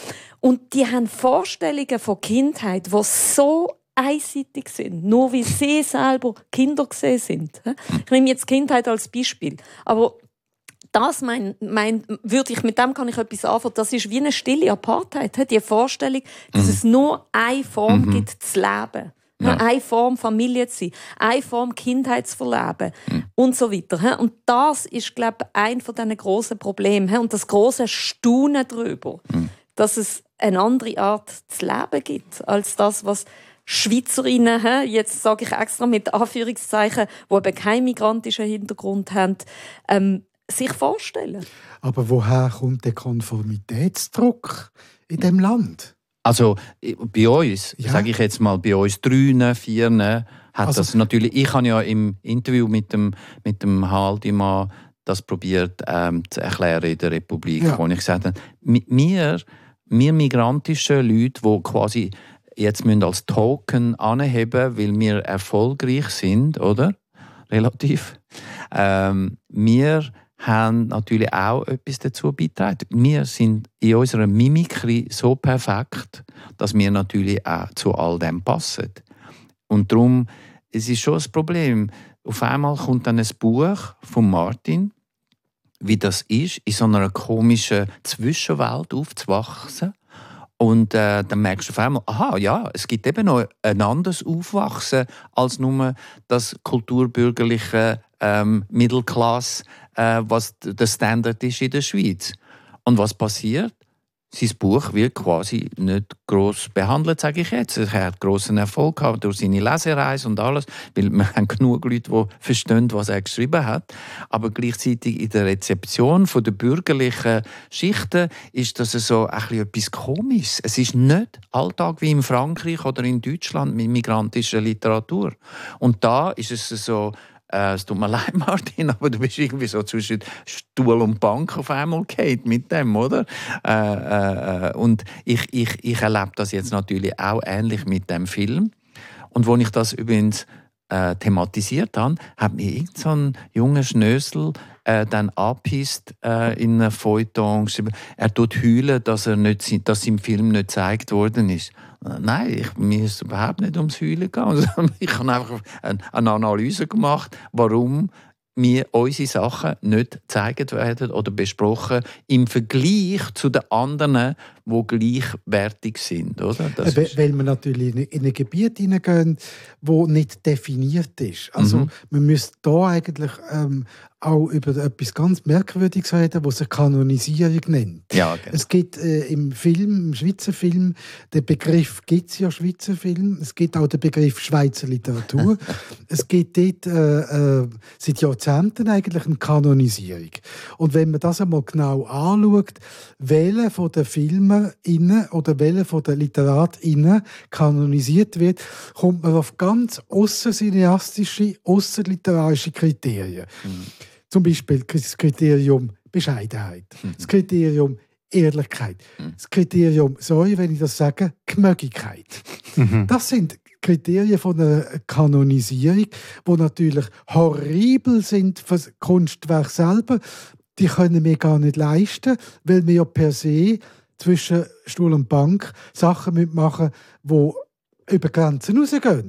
Und die haben Vorstellungen von Kindheit, die so einseitig sind, nur wie sie selber Kinder gesehen sind. Ich nehme jetzt Kindheit als Beispiel. Aber das mein, mein, würde ich, mit dem kann ich etwas anfangen. Das ist wie eine stille Apartheid. Die Vorstellung, dass mhm. es nur eine Form mhm. gibt, zu leben. Ja. Eine Form Familie zu sein, eine Form Kindheit zu verleben mhm. und so weiter. Und das ist, glaube ich, ein von diesen grossen Problemen. Und das grosse Staunen darüber, mhm. dass es eine andere Art zu leben gibt, als das, was Schweizerinnen, jetzt sage ich extra mit Anführungszeichen, die eben keinen migrantischen Hintergrund haben, ähm, sich vorstellen. Aber woher kommt der Konformitätsdruck in diesem Land? Also bei uns, ja. sage ich jetzt mal, bei uns Drünen, Vieren, hat also, das natürlich, ich habe ja im Interview mit dem, mit dem Haldimann das probiert ähm, zu erklären in der Republik, ja. wo ich gesagt habe, wir, wir migrantischen Leute, die quasi jetzt müssen als Token anheben, weil wir erfolgreich sind, oder? Relativ. Ähm, wir haben natürlich auch etwas dazu beigetragen. Wir sind in unserer Mimikry so perfekt, dass wir natürlich auch zu all dem passen. Und darum, es ist schon ein Problem. Auf einmal kommt dann ein Buch von Martin, wie das ist, in so einer komischen Zwischenwelt aufzuwachsen. Und äh, dann merkst du auf einmal, aha, ja, es gibt eben noch ein anderes Aufwachsen als nur das kulturbürgerliche ähm, Mittelklasse, äh, was der Standard ist in der Schweiz. Und was passiert? Sein Buch wird quasi nicht gross behandelt, sage ich jetzt. Er hat grossen Erfolg gehabt durch seine Lesereise und alles, weil wir haben genug Leute, die verstehen, was er geschrieben hat. Aber gleichzeitig in der Rezeption der bürgerlichen Schichten ist das so ein bisschen etwas Komisches. Es ist nicht Alltag wie in Frankreich oder in Deutschland mit migrantischer Literatur. Und da ist es so, Äh, es tut mir leid, Martin, aber du bist irgendwie so zwischen Stuhl und Bank auf einmal gefallen mit dem, oder? Äh, äh, und ich, ich, ich erlebe das jetzt natürlich auch ähnlich mit dem Film. Und als ich das übrigens äh, thematisiert habe, hat mir irgend so ein junger Schnösel äh, dann angepisst äh, in einem Feuilleton geschrieben. Er tut heulen, dass, er nicht, dass im Film nicht gezeigt worden ist. Nein, ich, mir ist es überhaupt nicht ums Heulen gegangen. Ich habe einfach eine Analyse gemacht, warum mir unsere Sachen nicht gezeigt werden oder besprochen im Vergleich zu den anderen, die gleichwertig sind. Oder? Das weil, weil wir natürlich in ein Gebiet hineingehen, das nicht definiert ist. Also mhm. man müsste da eigentlich ähm, auch über etwas ganz Merkwürdiges reden, was sich Kanonisierung nennt. Ja, genau. Es gibt äh, im Film, im Schweizer Film, den Begriff gibt es ja Schweizer Film, es gibt auch den Begriff Schweizer Literatur. Es gibt dort äh, äh, seit Jahrzehnten eigentlich eine Kanonisierung. Und wenn man das einmal genau anschaut, welche von den Filmen innen oder welche von den LiteratInnen kanonisiert wird, kommt man auf ganz aussercineastische, ausserliterarische Kriterien. Mhm. Zum Beispiel das Kriterium Bescheidenheit, mhm. das Kriterium Ehrlichkeit, mhm. das Kriterium, sorry, wenn ich das sage, Gmögigkeit. Mhm. Das sind Kriterien von einer Kanonisierung, die natürlich horribel sind für das Kunstwerk selber. Die können wir gar nicht leisten, weil wir ja per se zwischen Stuhl und Bank Sachen mitmachen, die über Grenzen rausgehen.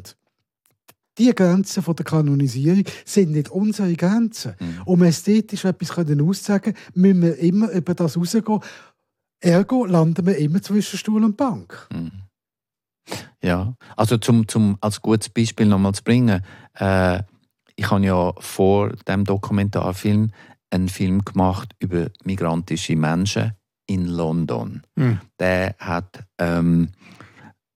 Die Grenzen der Kanonisierung sind nicht unsere Grenzen. Mhm. Um ästhetisch etwas auszusagen, müssen wir immer über das rausgehen. Ergo landen wir immer zwischen Stuhl und Bank. Mhm. Ja, also zum, zum als gutes Beispiel nochmal zu bringen, äh, ich habe ja vor dem Dokumentarfilm einen Film gemacht über migrantische Menschen in London. Mhm. Der hat ähm,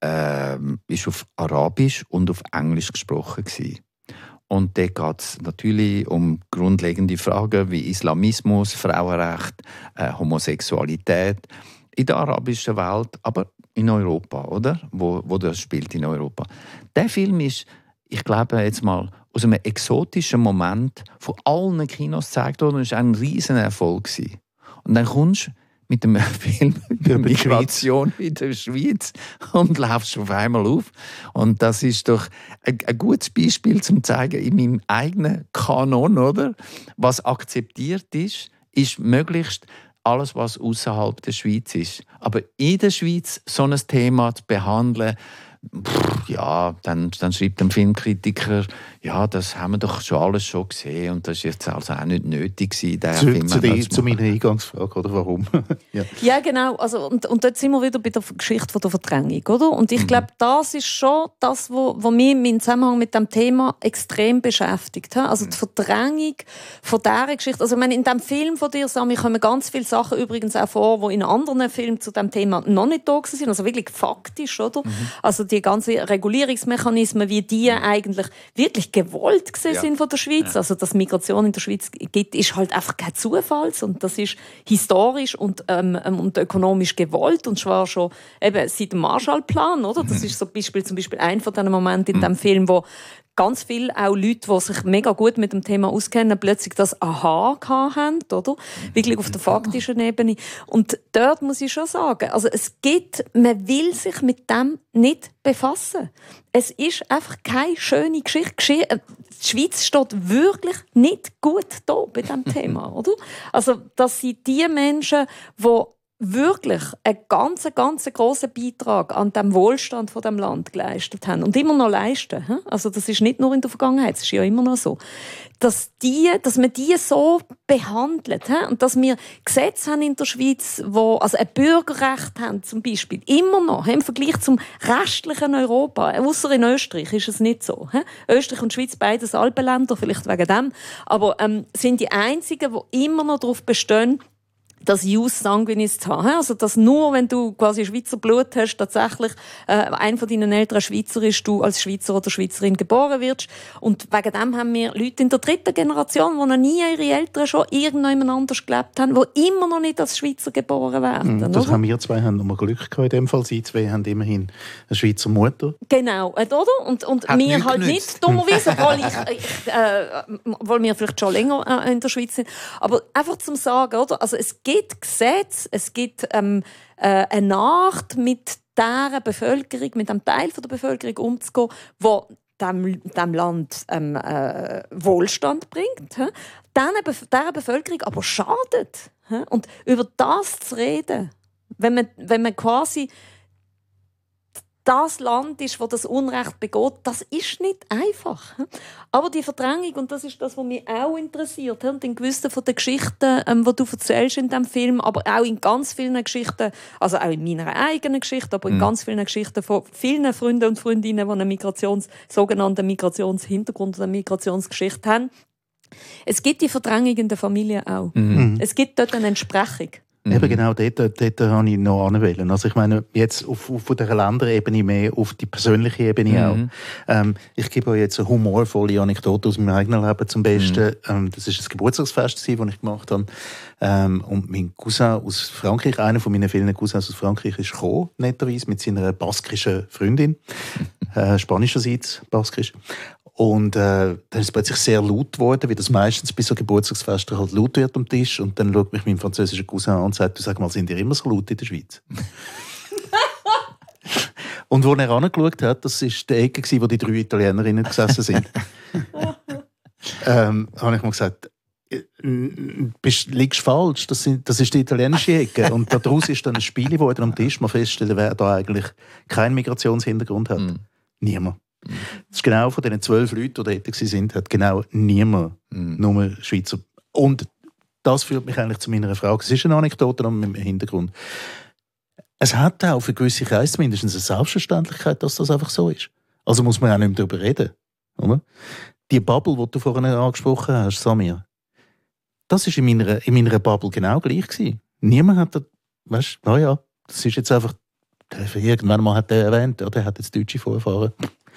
äh, ist auf Arabisch und auf Englisch gesprochen gewesen. Und da geht es natürlich um grundlegende Fragen wie Islamismus, Frauenrecht, äh, Homosexualität in der arabischen Welt, aber in Europa, oder? Wo, wo das spielt in Europa. Der Film ist, ich glaube jetzt mal, aus einem exotischen Moment von allen Kinos gezeigt worden und es war ein riesen Erfolg. Und dann kommst du mit einem Film über Migration in der Schweiz und laufst auf einmal auf. Und das ist doch ein, ein gutes Beispiel, um zu zeigen, in meinem eigenen Kanon, oder? Was akzeptiert ist, ist möglichst alles, was außerhalb der Schweiz ist. Aber in der Schweiz so ein Thema zu behandeln, pff, ja, dann, dann schreibt ein Filmkritiker, ja, das haben wir doch schon alles schon gesehen und das ist jetzt also auch nicht nötig gewesen, den zu, Film zu, die, zu meiner Eingangsfrage, oder warum? ja. ja, genau. Also, und, und dort sind wir wieder bei der Geschichte von der Verdrängung, oder? Und ich mhm. glaube, das ist schon das, was mich im Zusammenhang mit dem Thema extrem beschäftigt. Also die Verdrängung von dieser Geschichte. Also ich meine, in dem Film von dir, Sami, kommen ganz viele Sachen übrigens auch vor, die in anderen Filmen zu diesem Thema noch nicht da sind. Also wirklich faktisch, oder? Mhm. Also die ganzen Regulierungsmechanismen, wie die eigentlich wirklich gewollt gesehen ja. sind von der Schweiz. Ja. Also, dass Migration in der Schweiz gibt, ist halt einfach kein Zufall. Und das ist historisch und, ähm, und ökonomisch gewollt. Und zwar schon eben seit dem Marshallplan, oder? Das ist so Beispiel, zum Beispiel ein von diesen Momenten in diesem Film, wo ganz viele auch Leute, die sich mega gut mit dem Thema auskennen, plötzlich das Aha haben, oder? Wirklich auf der faktischen Ebene. Und dort muss ich schon sagen, also es gibt, man will sich mit dem nicht befassen. Es ist einfach keine schöne Geschichte. Die Schweiz steht wirklich nicht gut da bei diesem Thema, oder? Also das sind die Menschen, die wirklich einen ganz, ganz grossen Beitrag an dem Wohlstand von dem Land geleistet haben und immer noch leisten. Also das ist nicht nur in der Vergangenheit, es ist ja immer noch so, dass die, dass man die so behandelt und dass wir Gesetze haben in der Schweiz, wo also ein Bürgerrecht haben zum Beispiel immer noch im Vergleich zum restlichen Europa, außer in Österreich ist es nicht so. Österreich und Schweiz beides Alpenländer, vielleicht wegen dem, aber ähm, sind die einzigen, die immer noch darauf bestehen, das Jus Sanguinis zu haben. Also, dass nur, wenn du quasi Schweizer Blut hast, tatsächlich äh, ein von deinen Eltern Schweizer ist, du als Schweizer oder Schweizerin geboren wirst. Und wegen dem haben wir Leute in der dritten Generation, die noch nie ihre Eltern schon irgendjemand anders gelebt haben, die immer noch nicht als Schweizer geboren werden. Mm, das oder? haben wir zwei haben noch mal Glück gehabt in dem Fall. Sie zwei haben immerhin eine Schweizer Mutter. Genau, oder? Und, und wir halt nicht, dummerweise, obwohl, ich, ich, äh, obwohl wir vielleicht schon länger äh, in der Schweiz sind. Aber einfach zum Sagen, oder? Also, es Es gibt Gesetze, es gibt ähm, äh, eine Art, mit dieser Bevölkerung, mit einem Teil der Bevölkerung umzugehen, wo dem, dem Land ähm, äh, Wohlstand bringt, he? dieser Bevölkerung aber schadet. He? Und über das zu reden, wenn man, wenn man quasi das Land ist, wo das Unrecht begeht, das ist nicht einfach. Aber die Verdrängung, und das ist das, was mich auch interessiert, und in gewissen von den Geschichten, ähm, die du erzählst in diesem Film, aber auch in ganz vielen Geschichten, also auch in meiner eigenen Geschichte, aber in mhm. ganz vielen Geschichten von vielen Freunden und Freundinnen, die einen Migrations-, sogenannten Migrationshintergrund oder eine Migrationsgeschichte haben. Es gibt die Verdrängung in der Familie auch. Mhm. Es gibt dort eine Entsprechung. Mhm. Eben genau, dort, dort habe ich noch anwählen. Also ich meine, jetzt auf, auf der Länderebene mehr, auf die persönliche Ebene mhm. auch. Ähm, ich gebe euch jetzt eine humorvolle Anekdote aus meinem eigenen Leben zum Besten. Mhm. Ähm, das war ein Geburtstagsfest, das ich gemacht habe. Ähm, und mein Cousin aus Frankreich, einer von meinen vielen Cousins aus Frankreich, ist gekommen, netterweise, mit seiner baskischen Freundin. äh, spanischerseits baskisch. Und äh, dann ist es plötzlich sehr laut geworden, wie das meistens bei so Geburtstagsfesten halt laut wird am Tisch. Und dann schaut mich mein französischer Cousin an und sagt, du sag mal, sind ihr immer so laut in der Schweiz? Und als er angeschaut hat, das war die Ecke, wo die drei Italienerinnen gesessen sind, ähm, habe ich mir gesagt, bist, liegst falsch, das, sind, das ist die italienische Ecke. Und daraus ist dann ein Spiel geworden am Tisch, man feststellen, wer da eigentlich keinen Migrationshintergrund hat. Mm. Niemand. Das ist genau von diesen zwölf Leuten, die dort waren, hat genau niemand, mm. nur Schweizer. Und das führt mich eigentlich zu meiner Frage. Es ist eine Anekdote im Hintergrund. Es hat auch für gewisse Kreise mindestens eine Selbstverständlichkeit, dass das einfach so ist. Also muss man auch nicht mehr darüber reden. Oder? Die Bubble, die du vorhin angesprochen hast, Samir, das war in meiner, in meiner Bubble genau gleich gewesen. Niemand hat das, weißt du, naja, das ist jetzt einfach irgendwann mal hat er erwähnt, oder? Er hat jetzt deutsche Vorfahren.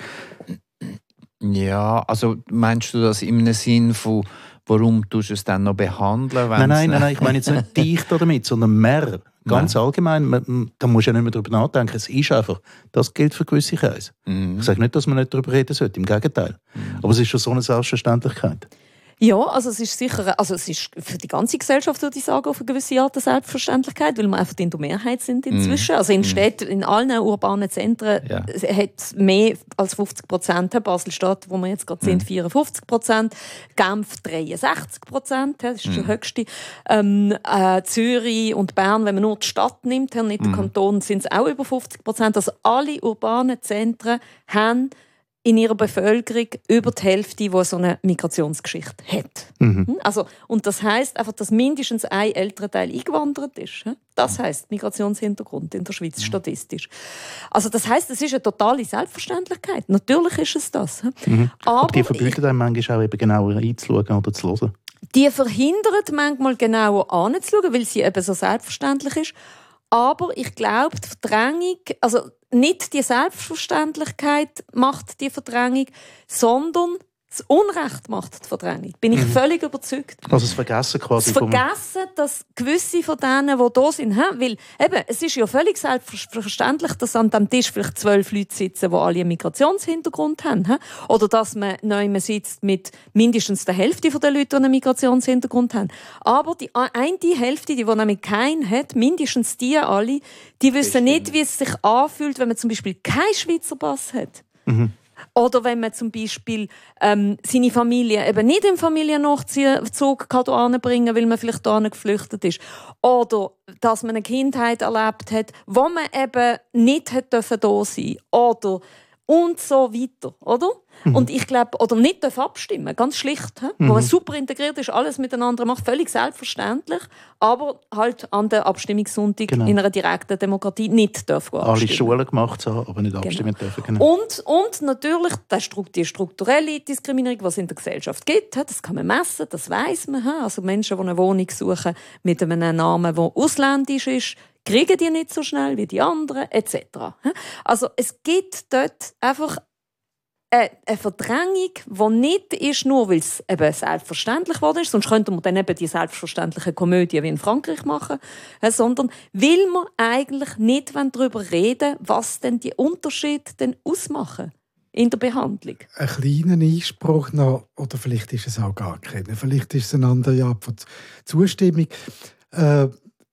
Ja, also meinst du das im Sinn von, warum tust du es dann noch behandeln? Nein, nein, nein, nein, ich meine jetzt nicht dich damit, sondern mehr. Ganz nein. allgemein, man, da musst du ja nicht mehr darüber nachdenken. Es ist einfach, das gilt für gewisse Kreise. Mhm. Ich sage nicht, dass man nicht darüber reden sollte, im Gegenteil. Mhm. Aber es ist schon so eine Selbstverständlichkeit. Ja, also es ist sicher, also es ist für die ganze Gesellschaft, würde ich sagen, auf eine gewisse Art der Selbstverständlichkeit, weil wir einfach in der Mehrheit sind inzwischen. Mm. Also in mm. Städten, in allen urbanen Zentren ja. hat mehr als fünfzig Prozent. Basel-Stadt, wo wir jetzt gerade mm. sind, vierundfünfzig Prozent. Genf dreiundsechzig Prozent, das ist mm. der höchste. Ähm, äh, Zürich und Bern, wenn man nur die Stadt nimmt, nicht mm. den Kanton, sind es auch über fünfzig Prozent. Also alle urbanen Zentren haben in ihrer Bevölkerung über die Hälfte, die so eine Migrationsgeschichte hat. Mhm. Also, und das heisst einfach, dass mindestens ein älterer Teil eingewandert ist. Das heisst Migrationshintergrund in der Schweiz mhm. statistisch. Also das heisst, es ist eine totale Selbstverständlichkeit. Natürlich ist es das. Mhm. Aber, Aber die verbietet einem manchmal auch eben genauer einzuschauen oder zu hören. Die verhindert manchmal genauer anzuschauen, weil sie eben so selbstverständlich ist. Aber ich glaube, die Verdrängung, also nicht die Selbstverständlichkeit macht die Verdrängung, sondern das Unrecht macht die Verdrängung. Bin ich mhm. völlig überzeugt. Also das Vergessen quasi. Das Vergessen, dass gewisse von denen, die da sind, weil eben, es ist ja völlig selbstverständlich, dass an diesem Tisch vielleicht zwölf Leute sitzen, die alle einen Migrationshintergrund haben. Oder dass man neu sitzt mit mindestens der Hälfte der Leute, die einen Migrationshintergrund haben. Aber die eine Hälfte, die, die nämlich keinen hat, mindestens die alle, die wissen nicht, wie es sich anfühlt, wenn man zum Beispiel keinen Schweizer Pass hat. Mhm. Oder wenn man zum Beispiel ähm, seine Familie eben nicht im Familiennachzug anbringen kann, weil man vielleicht da geflüchtet ist. Oder dass man eine Kindheit erlebt hat, wo man eben nicht da sein durfte. Oder und so weiter, oder? Mhm. Und ich glaube, oder nicht darf abstimmen, ganz schlicht, he? Mhm. Wo man super integriert ist, alles miteinander macht, völlig selbstverständlich, aber halt an der Abstimmungssonntag genau. in einer direkten Demokratie nicht darf abstimmen. Alle Schulen gemacht haben, aber nicht abstimmen genau. dürfen. Genau. Und, und natürlich die strukturelle Diskriminierung, die es in der Gesellschaft gibt, das kann man messen, das weiss man. Also Menschen, die eine Wohnung suchen mit einem Namen, der ausländisch ist, kriegen die nicht so schnell wie die anderen, et cetera. Also es gibt dort einfach eine Verdrängung, die nicht ist, nur weil es eben selbstverständlich geworden ist, sonst könnte man dann eben die selbstverständliche Komödie wie in Frankreich machen, sondern will man eigentlich nicht darüber reden, was denn die Unterschiede denn ausmachen in der Behandlung. Ein kleiner Einspruch noch, oder vielleicht ist es auch gar keiner, vielleicht ist es eine andere Art von Zustimmung. Äh,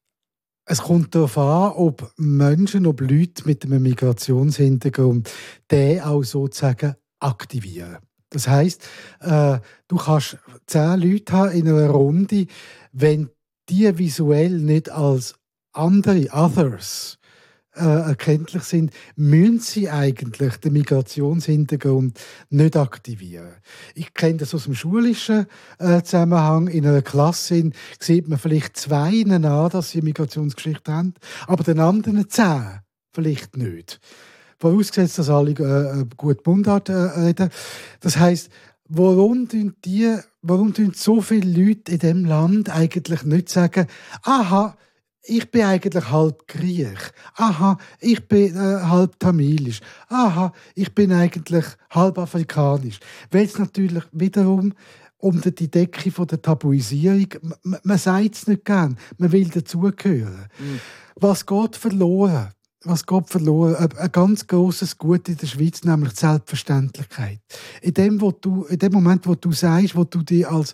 Es kommt darauf an, ob Menschen, ob Leute mit einem Migrationshintergrund den auch sozusagen aktivieren. Das heisst, äh, du kannst zehn Leute haben in einer Runde, wenn die visuell nicht als andere, Others, äh, erkenntlich sind, müssen sie eigentlich den Migrationshintergrund nicht aktivieren. Ich kenne das aus dem schulischen äh, Zusammenhang. In einer Klasse sieht man vielleicht zwei an, dass sie eine Migrationsgeschichte haben, aber den anderen zehn vielleicht nicht. Vorausgesetzt, dass alle äh, gut Mundart äh, reden. Das heisst, warum tun die, warum tun so viele Leute in diesem Land eigentlich nicht sagen, aha, ich bin eigentlich halb Griech. Aha, ich bin äh, halb Tamilisch. Aha, ich bin eigentlich halb Afrikanisch. Weil es natürlich wiederum um die Decke von der Tabuisierung, man, man sagt es nicht gern, man will dazugehören. Mhm. Was geht verloren? Was geht verloren? Ein, ein ganz grosses Gut in der Schweiz, nämlich die Selbstverständlichkeit. In dem, wo du, in dem Moment, wo du sagst, wo du dich als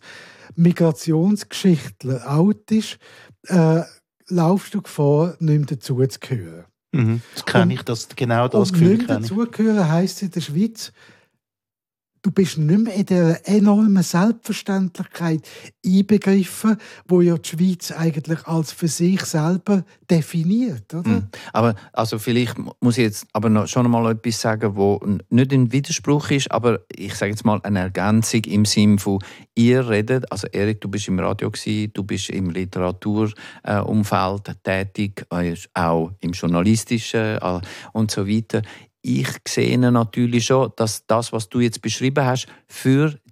Migrationsgeschichtler outest, äh, laufst du Gefahr, nicht mehr dazuzugehören. Mhm. Das kann ich, das, genau das und Gefühl nicht mehr dazugehören heisst in der Schweiz, du bist nicht mehr in dieser enormen Selbstverständlichkeit einbegriffen, wo ja die Schweiz eigentlich als für sich selber definiert, oder? Mhm. Aber also vielleicht muss ich jetzt aber noch, schon einmal etwas sagen, wo nicht ein Widerspruch ist, aber ich sage jetzt mal eine Ergänzung im Sinne von ihr redet, also Erik, du bist im Radio gewesen, du bist im Literaturumfeld tätig, auch im journalistischen und so weiter. Ich sehe natürlich schon, dass das, was du jetzt beschrieben hast, für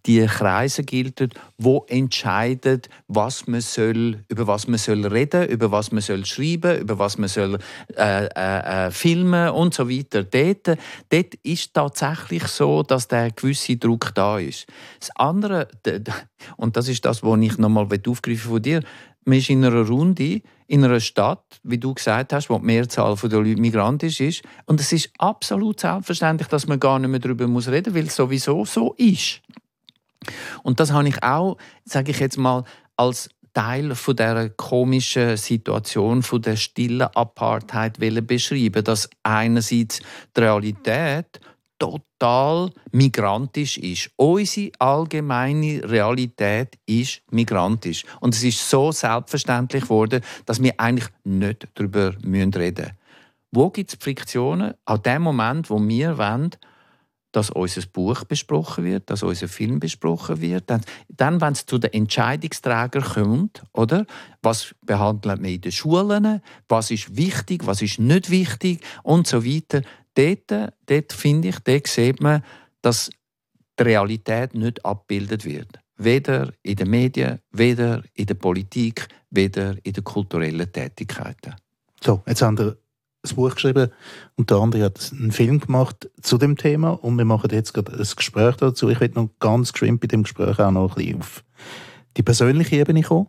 die Kreise gilt, wo entscheiden, was man soll, über was man soll reden, über was man soll schreiben, über was man soll äh, äh, äh, filmen und so weiter. Dort, dort ist tatsächlich so, dass der gewisse Druck da ist. Das andere, und das ist das, was ich nochmal aufgreifen von dir, man ist in einer Runde, in einer Stadt, wie du gesagt hast, wo die Mehrzahl der Leute migrantisch ist. Und es ist absolut selbstverständlich, dass man gar nicht mehr darüber reden muss, weil es sowieso so ist. Und das habe ich auch, sage ich jetzt mal, als Teil von dieser komischen Situation, von der stillen Apartheid beschreiben, dass einerseits die Realität total migrantisch ist. Unsere allgemeine Realität ist migrantisch. Und es ist so selbstverständlich geworden, dass wir eigentlich nicht darüber reden müssen. Wo gibt es Friktionen? An dem Moment, wo wir wollen, dass unser Buch besprochen wird, dass unser Film besprochen wird. Dann, dann wenn es zu den Entscheidungsträgern kommt, oder? Was behandelt man in den Schulen? Was ist wichtig, was ist nicht wichtig und so weiter. Dort, dort finde ich, dort sieht man, dass die Realität nicht abgebildet wird. Weder in den Medien, weder in der Politik, weder in den kulturellen Tätigkeiten. So, jetzt haben wir ein Buch geschrieben und der andere hat einen Film gemacht zu dem Thema und wir machen jetzt gerade ein Gespräch dazu. Ich will noch ganz geschwind bei dem Gespräch auch noch ein bisschen auf die persönliche Ebene kommen,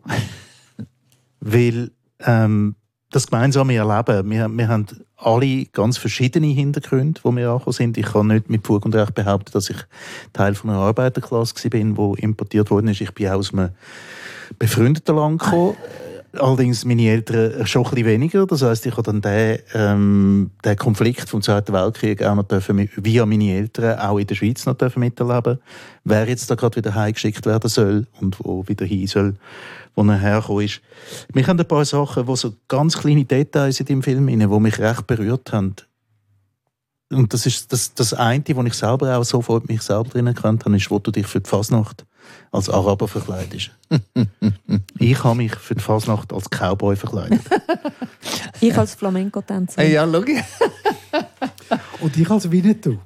weil ähm, das gemeinsame Erleben, wir, wir haben alle ganz verschiedene Hintergründe, wo wir angekommen sind. Ich kann nicht mit Fug und Recht behaupten, dass ich Teil von einer Arbeiterklasse war, die importiert worden ist. Ich bin auch aus einem befreundeten Land gekommen. Allerdings meine Eltern schon ein bisschen weniger. Das heisst, ich habe dann den, ähm, den Konflikt vom Zweiten Weltkrieg auch noch dürfen, via meine Eltern auch in der Schweiz noch dürfen miterleben. Wer jetzt da gerade wieder heimgeschickt werden soll und wo wieder hin soll, wo er hergekommen ist. Mich haben ein paar Sachen, wo so ganz kleine Details in dem Film, die mich recht berührt haben. Und das ist das, das eine, wo ich selber auch sofort mich selber drin erkannt habe, ist, wo du dich für die Fasnacht als Araber verkleidest. Ich habe mich für die Fasnacht als Cowboy verkleidet. Ich als Flamenco-Tänzer. Ja, logisch. Und ich als Winnetou.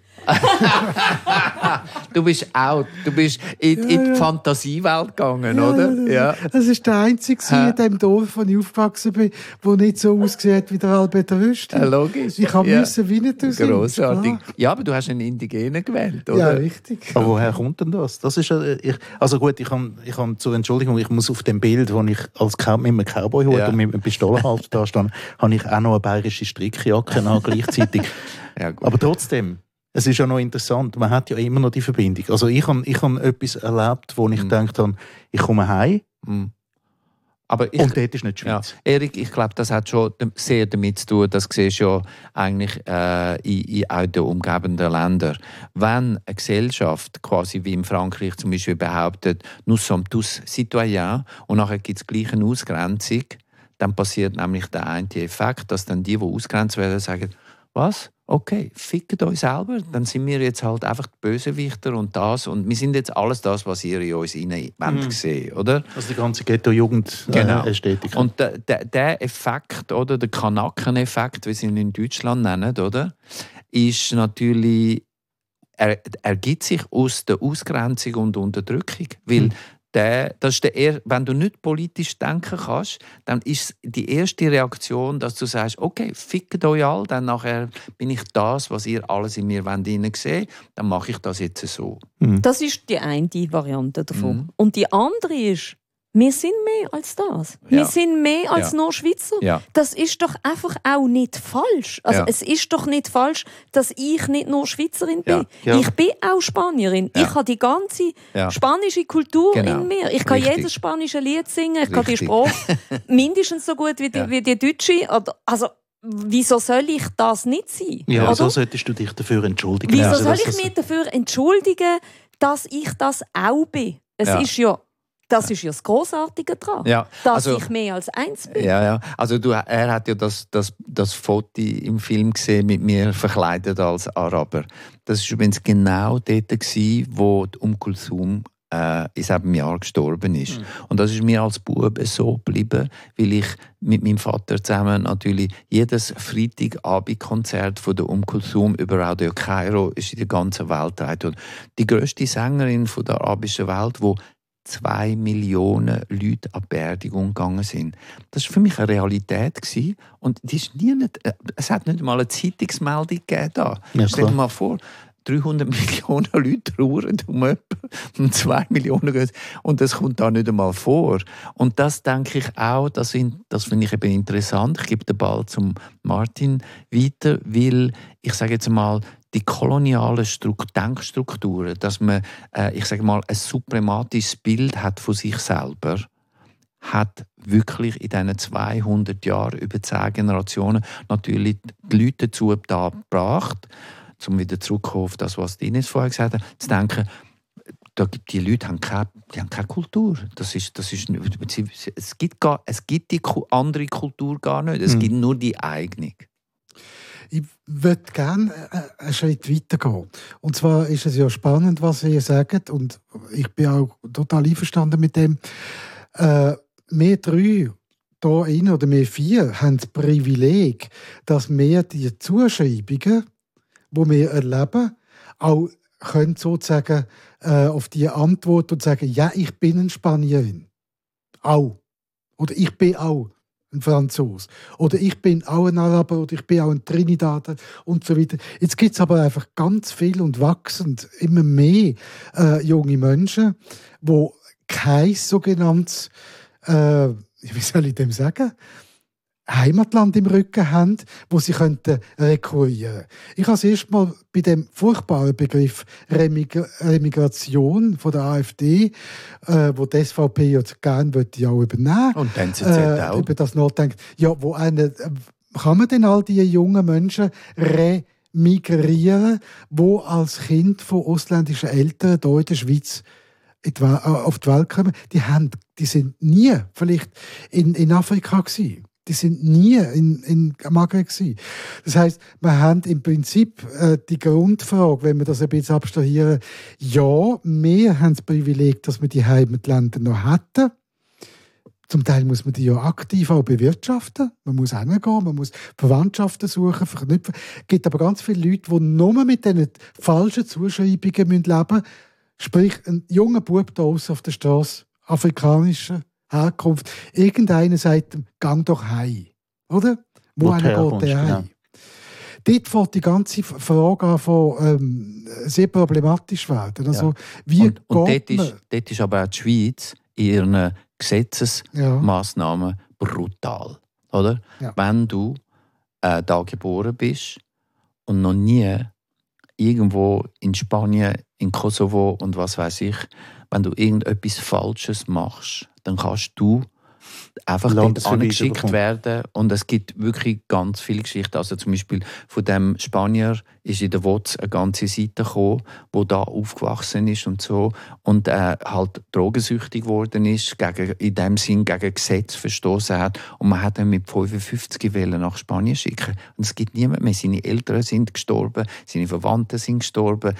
Du bist out. Du bist in, ja, in die ja. Fantasiewelt gegangen, Ja, oder? Ja. Das war der einzige Ha. in dem Dorf, wo ich aufgewachsen bin, der nicht so aussieht wie der Alberto Rösti. Ja, logisch. Ich habe Ja. müssen Winnetou sein. Grossartig. Klar. Ja, aber du hast einen Indigenen gewählt, oder? Ja, richtig. Aber woher kommt denn das? Das ist, äh, ich, also gut, ich kann, ich kann zur Entschuldigung, ich muss auf dem Bild, wo ich als Cow- mit einem Cowboy-Hut Ja. und mit einem Pistolenhalter da stand, habe ich auch noch eine bayerische Strickjacke an gleichzeitig. Ja, gut. Aber trotzdem, es ist ja noch interessant, man hat ja immer noch die Verbindung. Also ich habe ich hab etwas erlebt, wo ich Mhm. gedacht habe, ich komme heim Mhm. Aber ich, und dort ist nicht die ja, Schweiz. Erik, ich glaube, das hat schon sehr damit zu tun, das siehst du ja eigentlich äh, in, in auch den umgebenden Ländern. Wenn eine Gesellschaft, quasi wie in Frankreich zum Beispiel behauptet, «Nous sommes tous citoyens» und nachher gibt es gleich eine Ausgrenzung, dann passiert nämlich der eine Effekt, dass dann die, die ausgrenzt werden, sagen, «Was? Okay, fickt euch selber, dann sind wir jetzt halt einfach die Bösewichter und das und wir sind jetzt alles das, was ihr in uns hinein wollt Mhm. sehen, oder?» Also die ganze Ghetto-Jugend-Ästhetik. Genau. Und der, der, der Effekt, oder der Kanaken-Effekt, wie sie ihn in Deutschland nennen, oder, ist natürlich, er, ergibt sich aus der Ausgrenzung und Unterdrückung. Weil Mhm. der, das ist der, er- wenn du nicht politisch denken kannst, dann ist die erste Reaktion, dass du sagst, okay, fickt euch all, dann nachher bin ich das, was ihr alles in mir wollt, sehen, dann mache ich das jetzt so. Das ist die eine Variante davon. Mhm. Und die andere ist, wir sind mehr als das. Ja. Wir sind mehr als Ja. nur Schweizer. Ja. Das ist doch einfach auch nicht falsch. Also Ja. es ist doch nicht falsch, dass ich nicht nur Schweizerin bin. Ja. Ja. Ich bin auch Spanierin. Ja. Ich habe die ganze Ja. spanische Kultur Genau. in mir. Ich kann Richtig. jedes spanische Lied singen. Ich kann die Richtig. Sprache mindestens so gut wie die, Ja. wie die deutsche. Oder- Also wieso soll ich das nicht sein? Ja, Oder? so solltest du dich dafür entschuldigen. Wieso Also, soll dass ich das- mich dafür entschuldigen, dass ich das auch bin? Es Ja. ist ja, das ist ja das Grossartige daran, Ja, dass also- ich mehr als eins bin. Ja, ja. Also du, er hat ja das, das, das Foto im Film gesehen mit mir verkleidet als Araber. Das war übrigens genau dort, gewesen, wo die Um Kulthum äh, in sieben Jahren gestorben ist. Mhm. Und das ist mir als Bub so geblieben, weil ich mit meinem Vater zusammen natürlich jedes Freitagabendkonzert von der Umm Kulthum über Radio Kairo ist in der ganzen Welt getragen. Die grösste Sängerin von der arabischen Welt, wo zwei Millionen Leute an die Beerdigung gegangen sind. Das war für mich eine Realität. Und die ist nie nicht, es hat nicht mal eine Zeitungsmeldung gegeben. Da. Ja, Stell dir mal vor, dreihundert Millionen Leute trauern um jemanden, um zwei Millionen gehen. Und das kommt da nicht einmal vor. Und das denke ich auch, das, das finde ich eben interessant. Ich gebe den Ball zum Martin weiter, weil ich sage jetzt mal, die kolonialen Denkstrukturen, dass man, äh, ich sage mal, ein suprematisches Bild hat von sich selber, hat wirklich in diesen zweihundert Jahren, über zehn Generationen, natürlich die Leute dazu gebracht, um wieder zurückzukommen auf das, was Ines vorher gesagt hat, zu denken, da gibt, die Leute haben keine, die haben keine Kultur. Das ist, das ist, es, gibt gar, es gibt die andere Kultur gar nicht, es mhm. gibt nur die eigene. Ich würde gerne einen Schritt weitergehen. Und zwar ist es ja spannend, was ihr sagt, und ich bin auch total einverstanden mit dem. Äh, wir drei hier rein, oder wir vier, haben das Privileg, dass wir die Zuschreibungen, die wir erleben, auch können sozusagen äh, auf die Antwort und sagen, ja, ich bin eine Spanierin. Auch. Oder ich bin auch ein Franzose. Oder ich bin auch ein Araber oder ich bin auch ein Trinidadier und so weiter. Jetzt gibt es aber einfach ganz viel und wachsend immer mehr äh, junge Menschen, die kein sogenanntes, äh, wie soll ich dem sagen, Heimatland im Rücken haben, wo sie könnten rekurrieren. Ich habe es erst mal bei dem furchtbaren Begriff Remig- Remigration von der AfD, äh, wo die S V P ja gerne ja auch übernehmen. Und dann Z Z äh, auch. Über das nachdenkt. Ja, wo eine, kann man denn all diese jungen Menschen remigrieren, die als Kind von ausländischen Eltern hier in der Schweiz auf die Welt kommen? Die, haben, die sind nie vielleicht in, in Afrika gewesen. Die sind nie in, in Maghreb gewesen. Das heisst, wir haben im Prinzip äh, die Grundfrage, wenn wir das ein bisschen abstrahieren, ja, wir haben das Privileg, dass wir die Heimatländer noch hätten. Zum Teil muss man die ja aktiv auch bewirtschaften. Man muss hingehen, man muss Verwandtschaften suchen, verknüpfen. Es gibt aber ganz viele Leute, die nur mit diesen falschen Zuschreibungen leben müssen. Sprich, ein junger Bub da auf der Straße, afrikanischer Herkunft. Irgendeiner sagt ihm, gang doch heim. Oder? Wo, Wo einer geht, der heim. Dort fängt die ganze Frage an, von, ähm, sehr problematisch werden. Also, ja. wie und und geht dort, ist, dort ist aber auch die Schweiz in ihren Gesetzesmaßnahmen ja. brutal. Oder? Ja. Wenn du äh, da geboren bist und noch nie irgendwo in Spanien, in Kosovo und was weiß ich, wenn du irgendetwas Falsches machst, dann kannst du einfach dort angeschickt werden. Und es gibt wirklich ganz viele Geschichten. Also zum Beispiel von dem Spanier ist in der W O Z eine ganze Seite gekommen, wo da aufgewachsen ist und so und äh, halt drogensüchtig geworden ist, gegen, in dem Sinn gegen Gesetz verstoßen hat und man hat ihn mit fünfundfünfzig nach Spanien schicken. Und es gibt niemand mehr. Seine Eltern sind gestorben, seine Verwandten sind gestorben.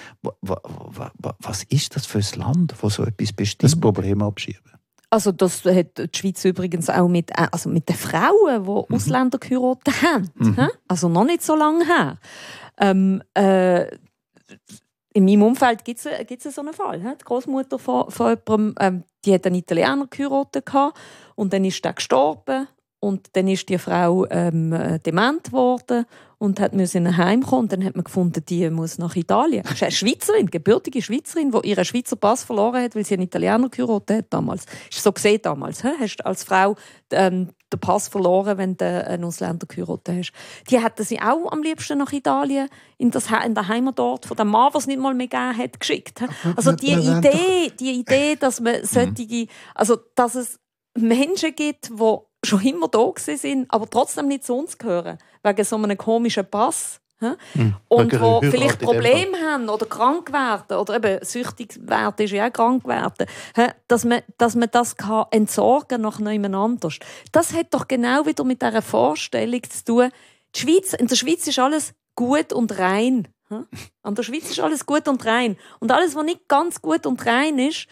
Was ist das für ein Land, das so etwas bestimmt? Das Problem abschieben. Also das hat die Schweiz übrigens auch mit, also mit den Frauen, die mhm. Ausländer geheiratet haben. Mhm. Also noch nicht so lange her. Ähm, äh, in meinem Umfeld gibt es so einen Fall. Die Großmutter von, von jemandem, ähm, die hat einen Italiener geheiratet und dann ist der gestorben. Und dann ist die Frau ähm, dement geworden und hat in ein Heim kommen. Und dann hat man gefunden, die muss nach Italien. Das ist eine Schweizerin, eine gebürtige Schweizerin, die ihren Schweizer Pass verloren hat, weil sie einen Italiener geheiratet hat damals. Das ist so gesehen damals. He? Hast du als Frau ähm, den Pass verloren, wenn du einen Ausländer geheiratet hast. Die hätten sie auch am liebsten nach Italien, in, das, in den Heimatort von dem Mann, was es nicht mal mehr gegeben hat, geschickt. Also die Idee, die Idee, dass man solche, also dass es Menschen gibt, die schon immer da waren, aber trotzdem nicht zu uns gehören, wegen so einem komischen Pass. Mhm. Und die vielleicht Probleme haben oder krank werden, oder eben süchtig werden ist ja auch krank werden, dass man, dass man das kann entsorgen nach jemand anders. Das hat doch genau wieder mit dieser Vorstellung zu tun, die Schweiz, in der Schweiz ist alles gut und rein. In der Schweiz ist alles gut und rein. Und alles, was nicht ganz gut und rein ist,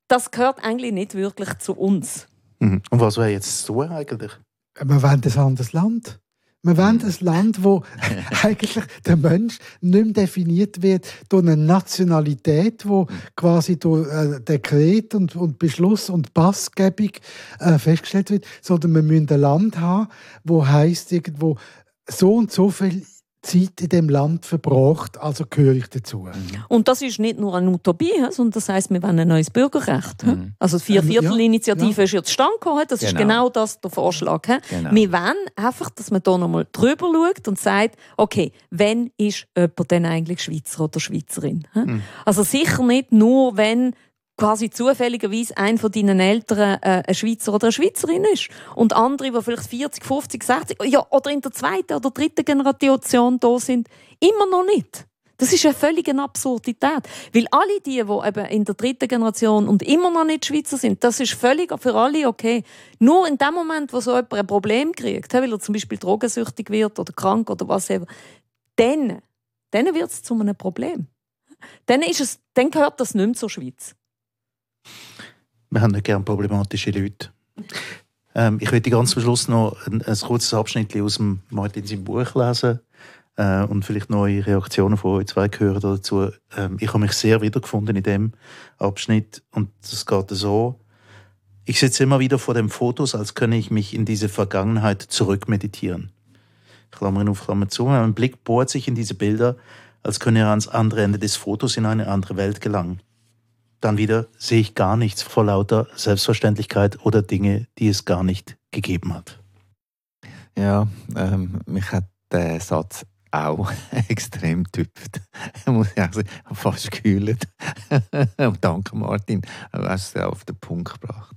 das gehört eigentlich nicht wirklich zu uns. Mhm. Und was wäre jetzt so eigentlich? Wir wollen ein anderes Land. Wir wollen ein Land, wo eigentlich der Mensch nicht mehr definiert wird durch eine Nationalität, wo quasi durch äh, Dekret und, und Beschluss und Passgebung äh, festgestellt wird, sondern wir müssen ein Land haben, wo heisst irgendwo so und so viel Zeit in dem Land verbracht, also gehöre ich dazu. Und das ist nicht nur eine Utopie, sondern das heisst, wir wollen ein neues Bürgerrecht. Mhm. Also die Vierviertel-Initiative ja, ja. ist jetzt zustande gekommen, das genau. ist genau das der Vorschlag. Genau. Wir wollen einfach, dass man da nochmal drüber schaut und sagt, okay, wenn ist jemand denn eigentlich Schweizer oder Schweizerin? Mhm. Also sicher nicht nur, wenn quasi zufälligerweise einer von deinen Eltern äh, ein Schweizer oder eine Schweizerin ist. Und andere, die vielleicht vierzig, fünfzig, sechzig ja, oder in der zweiten oder dritten Generation da sind, immer noch nicht. Das ist eine völlige Absurdität. Weil alle die, die eben in der dritten Generation und immer noch nicht Schweizer sind, das ist völlig für alle okay. Nur in dem Moment, wo so jemand ein Problem kriegt, weil er zum Beispiel drogensüchtig wird oder krank oder was eben, dann, dann wird es zu einem Problem. Dann, ist es, dann gehört das nicht mehr zur Schweiz. Wir haben nicht gerne problematische Leute. Ähm, ich möchte ganz zum Schluss noch ein, ein kurzes Abschnitt aus dem Martin seinem Buch lesen äh, und vielleicht neue Reaktionen von euch zwei hören dazu. Ähm, ich habe mich sehr wiedergefunden in dem Abschnitt und es geht so: Ich sitze immer wieder vor den Fotos, als könne ich mich in diese Vergangenheit zurückmeditieren. Klammern auf, Klammer zu. Mein Blick bohrt sich in diese Bilder, als könne er ans andere Ende des Fotos in eine andere Welt gelangen. Dann wieder sehe ich gar nichts vor lauter Selbstverständlichkeit oder Dinge, die es gar nicht gegeben hat. Ja, ähm, mich hat der Satz auch extrem getüpft. Muss ich auch sagen, ich habe fast gekühlt. Danke, Martin. Du hast es auf den Punkt gebracht.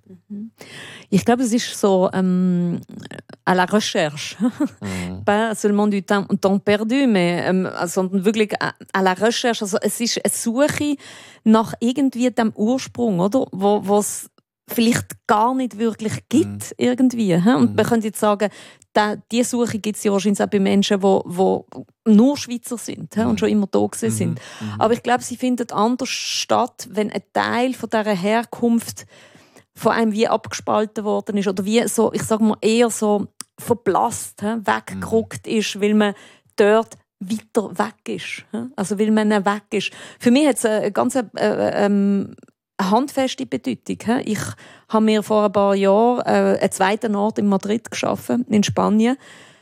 Ich glaube, es ist so ähm, à la recherche. Mhm. Pas seulement du temps, temps perdu, mais, ähm, sondern wirklich à, à la recherche. Also, es ist eine Suche nach irgendwie dem Ursprung, oder? Wo, was vielleicht gar nicht wirklich gibt, mhm. irgendwie. Und mhm. man könnte jetzt sagen, diese Suche gibt es ja wahrscheinlich auch bei Menschen, die nur Schweizer sind mhm. und schon immer da gewesen sind. Mhm. Aber ich glaube, sie findet anders statt, wenn ein Teil von dieser Herkunft von einem wie abgespalten worden ist oder wie so, ich sage mal, eher so verblasst, weggerückt mhm. ist, weil man dort weiter weg ist. Also weil man nicht weg ist. Für mich hat es eine ganz äh, ähm, eine handfeste Bedeutung. Ich habe mir vor ein paar Jahren äh, einen zweiten Ort in Madrid geschaffen, in Spanien,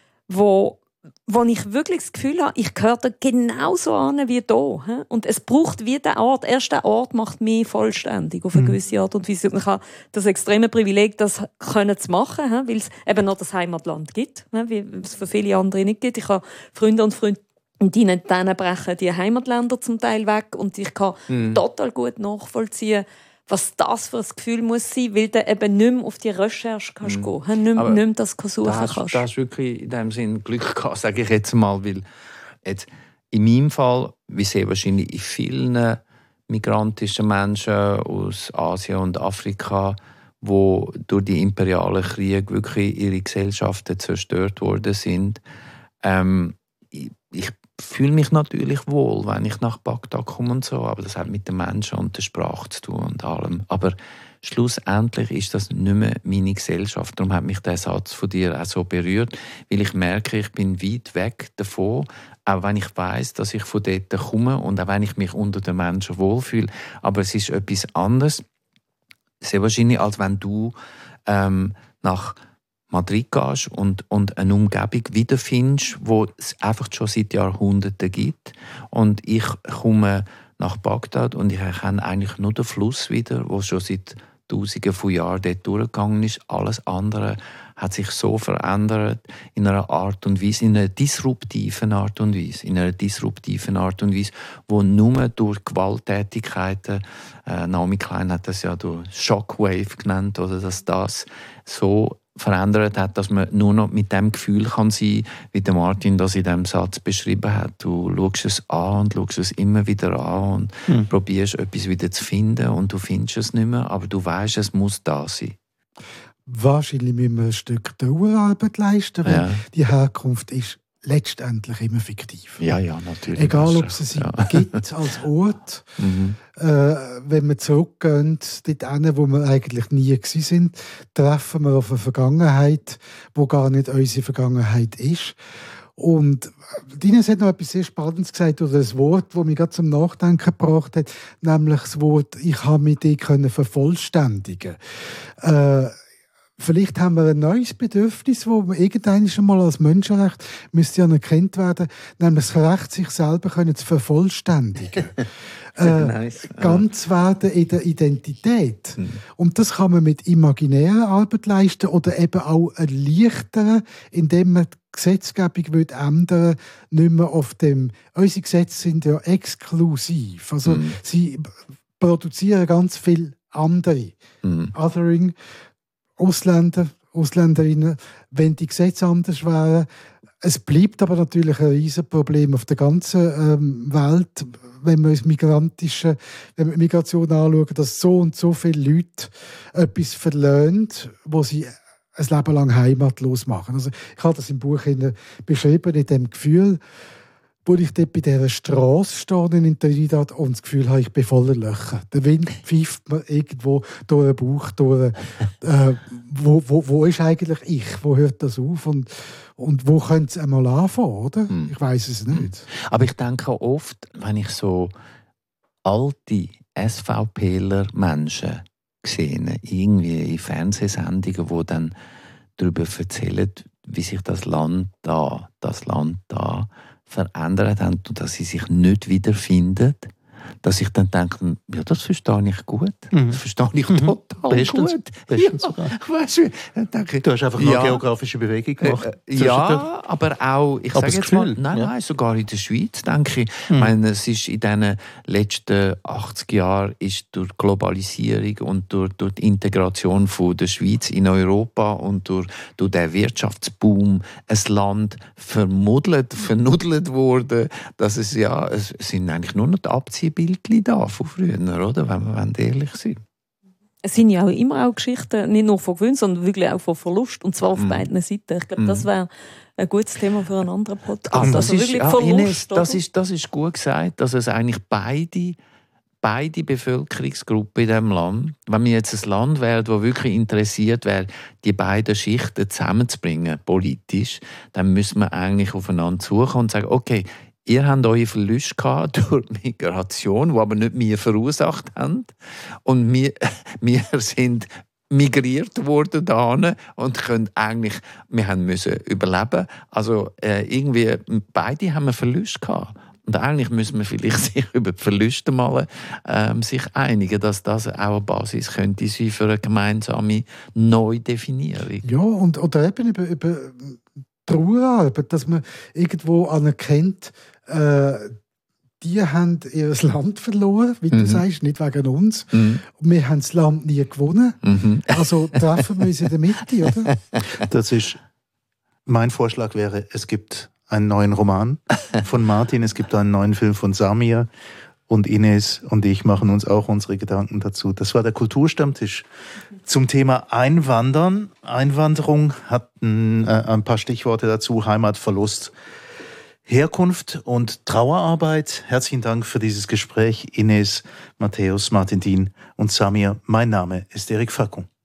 wo, wo ich wirklich das Gefühl habe, ich gehöre da genauso an wie hier. Und es braucht wie der Ort. Erst der Ort macht mich vollständig auf eine gewisse Art und Weise. Und ich habe das extreme Privileg, das können zu machen, weil es eben noch das Heimatland gibt, wie es für viele andere nicht gibt. Ich habe Freunde und Freunde, und die denen brechen die Heimatländer zum Teil weg. Und ich kann mhm. total gut nachvollziehen, was das für ein Gefühl muss sein, weil du eben nicht mehr auf die Recherche kannst mhm. gehen kannst, nicht, nicht mehr das suchen da hast, kannst. Du hast wirklich in dem Sinn Glück gehabt, sage ich jetzt mal, weil jetzt in meinem Fall, wie sehr wahrscheinlich in vielen migrantischen Menschen aus Asien und Afrika, wo durch die imperialen Kriege wirklich ihre Gesellschaften zerstört worden sind, ähm, ich, ich fühle mich natürlich wohl, wenn ich nach Bagdad komme und so, aber das hat mit den Menschen und der Sprache zu tun und allem. Aber schlussendlich ist das nicht mehr meine Gesellschaft. Darum hat mich der Satz von dir auch so berührt, weil ich merke, ich bin weit weg davon, auch wenn ich weiss, dass ich von dort komme und auch wenn ich mich unter den Menschen wohlfühle. Aber es ist etwas anderes, sehr wahrscheinlich, als wenn du ähm, nach Madrid gehst und, und eine Umgebung wiederfindest, wo es einfach schon seit Jahrhunderten gibt. Und ich komme nach Bagdad und ich erkenne eigentlich nur den Fluss wieder, der schon seit Tausenden von Jahren dort durchgegangen ist. Alles andere hat sich so verändert in einer Art und Weise, in einer disruptiven Art und Weise, in einer disruptiven Art und Weise, wo nur durch Gewalttätigkeiten, äh, Naomi Klein hat das ja durch Shockwave genannt, oder dass das so verändert hat, dass man nur noch mit dem Gefühl kann sein, wie der Martin das in diesem Satz beschrieben hat. Du schaust es an und schaust es immer wieder an und hm. probierst etwas wieder zu finden und du findest es nicht mehr, aber du weißt, es muss da sein. Wahrscheinlich müssen wir ein Stück der Urarbeit leisten, weil ja. die Herkunft ist letztendlich immer fiktiv. Ja, ja, natürlich. Egal, ob es sie ja. gibt als Ort. Mhm. Äh, wenn wir zurückgehen, dort wo wir eigentlich nie gewesen sind, treffen wir auf eine Vergangenheit, wo gar nicht unsere Vergangenheit ist. Und Ines hat noch etwas sehr Spannendes gesagt, oder ein Wort, das mich gerade zum Nachdenken gebracht hat, nämlich das Wort, ich habe mich die können vervollständigen. Äh, Vielleicht haben wir ein neues Bedürfnis, das irgendwann schon mal als Menschenrecht müsste anerkannt werden, nämlich das Recht, sich selber können zu vervollständigen. äh, nice. Ganz werden in der Identität. Mhm. Und das kann man mit imaginärer Arbeit leisten oder eben auch erleichtern, indem man die Gesetzgebung wird ändern, nicht mehr auf dem. Unsere Gesetze sind ja exklusiv. Also mhm. sie produzieren ganz viel andere. Mhm. Othering. Ausländer, Ausländerinnen, wenn die Gesetze anders wären. Es bleibt aber natürlich ein Riesenproblem auf der ganzen ähm, Welt, wenn wir das migrantische, wenn wir die Migration anschauen, dass so und so viele Leute etwas verlernen, wo sie ein Leben lang heimatlos machen. Also ich habe das im Buch beschrieben, in dem Gefühl, wo ich dort bei dieser Strasse stehe in Trinidad und das Gefühl habe, ich bin voller Löcher. Der Wind pfeift mir irgendwo durch den Bauch durch. Äh, wo, wo, wo ist eigentlich ich? Wo hört das auf? Und, und wo könnte es einmal anfangen, oder? Hm. Ich weiss es nicht. Aber ich denke oft, wenn ich so alte SVPler-Menschen sehe, irgendwie in Fernsehsendungen, die dann darüber erzählen, wie sich das Land da, das Land da verändert haben und dass sie sich nicht wiederfinden, dass ich dann denke, ja, das verstehe ich gut. Mhm. Das verstehe ich mhm. total bestens, gut. Bestens ja, sogar. Weißt du, dann denke ich, du hast einfach ja, eine geografische Bewegung gemacht. Äh, ja, aber auch, ich sage jetzt Gefühl, mal, nein, ja. nein, sogar in der Schweiz, denke ich. Mhm. Ich meine, es ist in diesen letzten achtzig Jahren ist durch Globalisierung und durch, durch die Integration von der Schweiz in Europa und durch, durch den Wirtschaftsboom ein Land vermuddelt, vernudelt worden, dass es ja, es sind eigentlich nur noch die Abziehbildchen da von früher, oder? Wenn wir ehrlich sind. Es sind ja auch immer auch Geschichten, nicht nur von Gewinn, sondern wirklich auch von Verlust, und zwar auf mm. beiden Seiten. Ich glaube, mm. das wäre ein gutes Thema für einen anderen Podcast. Ah, das, also ist, ja, Verlust, Ines, das, ist, das ist gut gesagt, dass es eigentlich beide, beide Bevölkerungsgruppen in diesem Land, wenn wir jetzt ein Land wären, das wirklich interessiert wäre, die beiden Schichten zusammenzubringen, politisch, dann müssen wir eigentlich aufeinander suchen und sagen, okay, ihr habt eure Verluste gehabt durch Migration, die aber nicht wir verursacht haben. Und wir, wir sind migriert worden dahin und können eigentlich, wir haben müssen überleben. Also äh, irgendwie, beide haben wir Verluste gehabt. Und eigentlich müssen wir vielleicht sich über die Verluste mal ähm, sich einigen, dass das auch eine Basis könnte sein für eine gemeinsame Neudefinierung. Ja, und oder eben über, über Trauerarbeit, dass man irgendwo anerkennt, äh, die haben ihr Land verloren, wie du mhm. sagst, nicht wegen uns. Mhm. Und wir haben das Land nie gewonnen. Mhm. Also treffen wir uns in der Mitte, oder? Das ist, mein Vorschlag wäre, es gibt einen neuen Roman von Martin, es gibt einen neuen Film von Samir, und Ines und ich machen uns auch unsere Gedanken dazu. Das war der Kulturstammtisch zum Thema Einwandern. Einwanderung hat ein, äh, ein paar Stichworte dazu: Heimatverlust, Herkunft und Trauerarbeit. Herzlichen Dank für dieses Gespräch, Ines, Matthäus, Martin Dien und Samir. Mein Name ist Erik Fackung.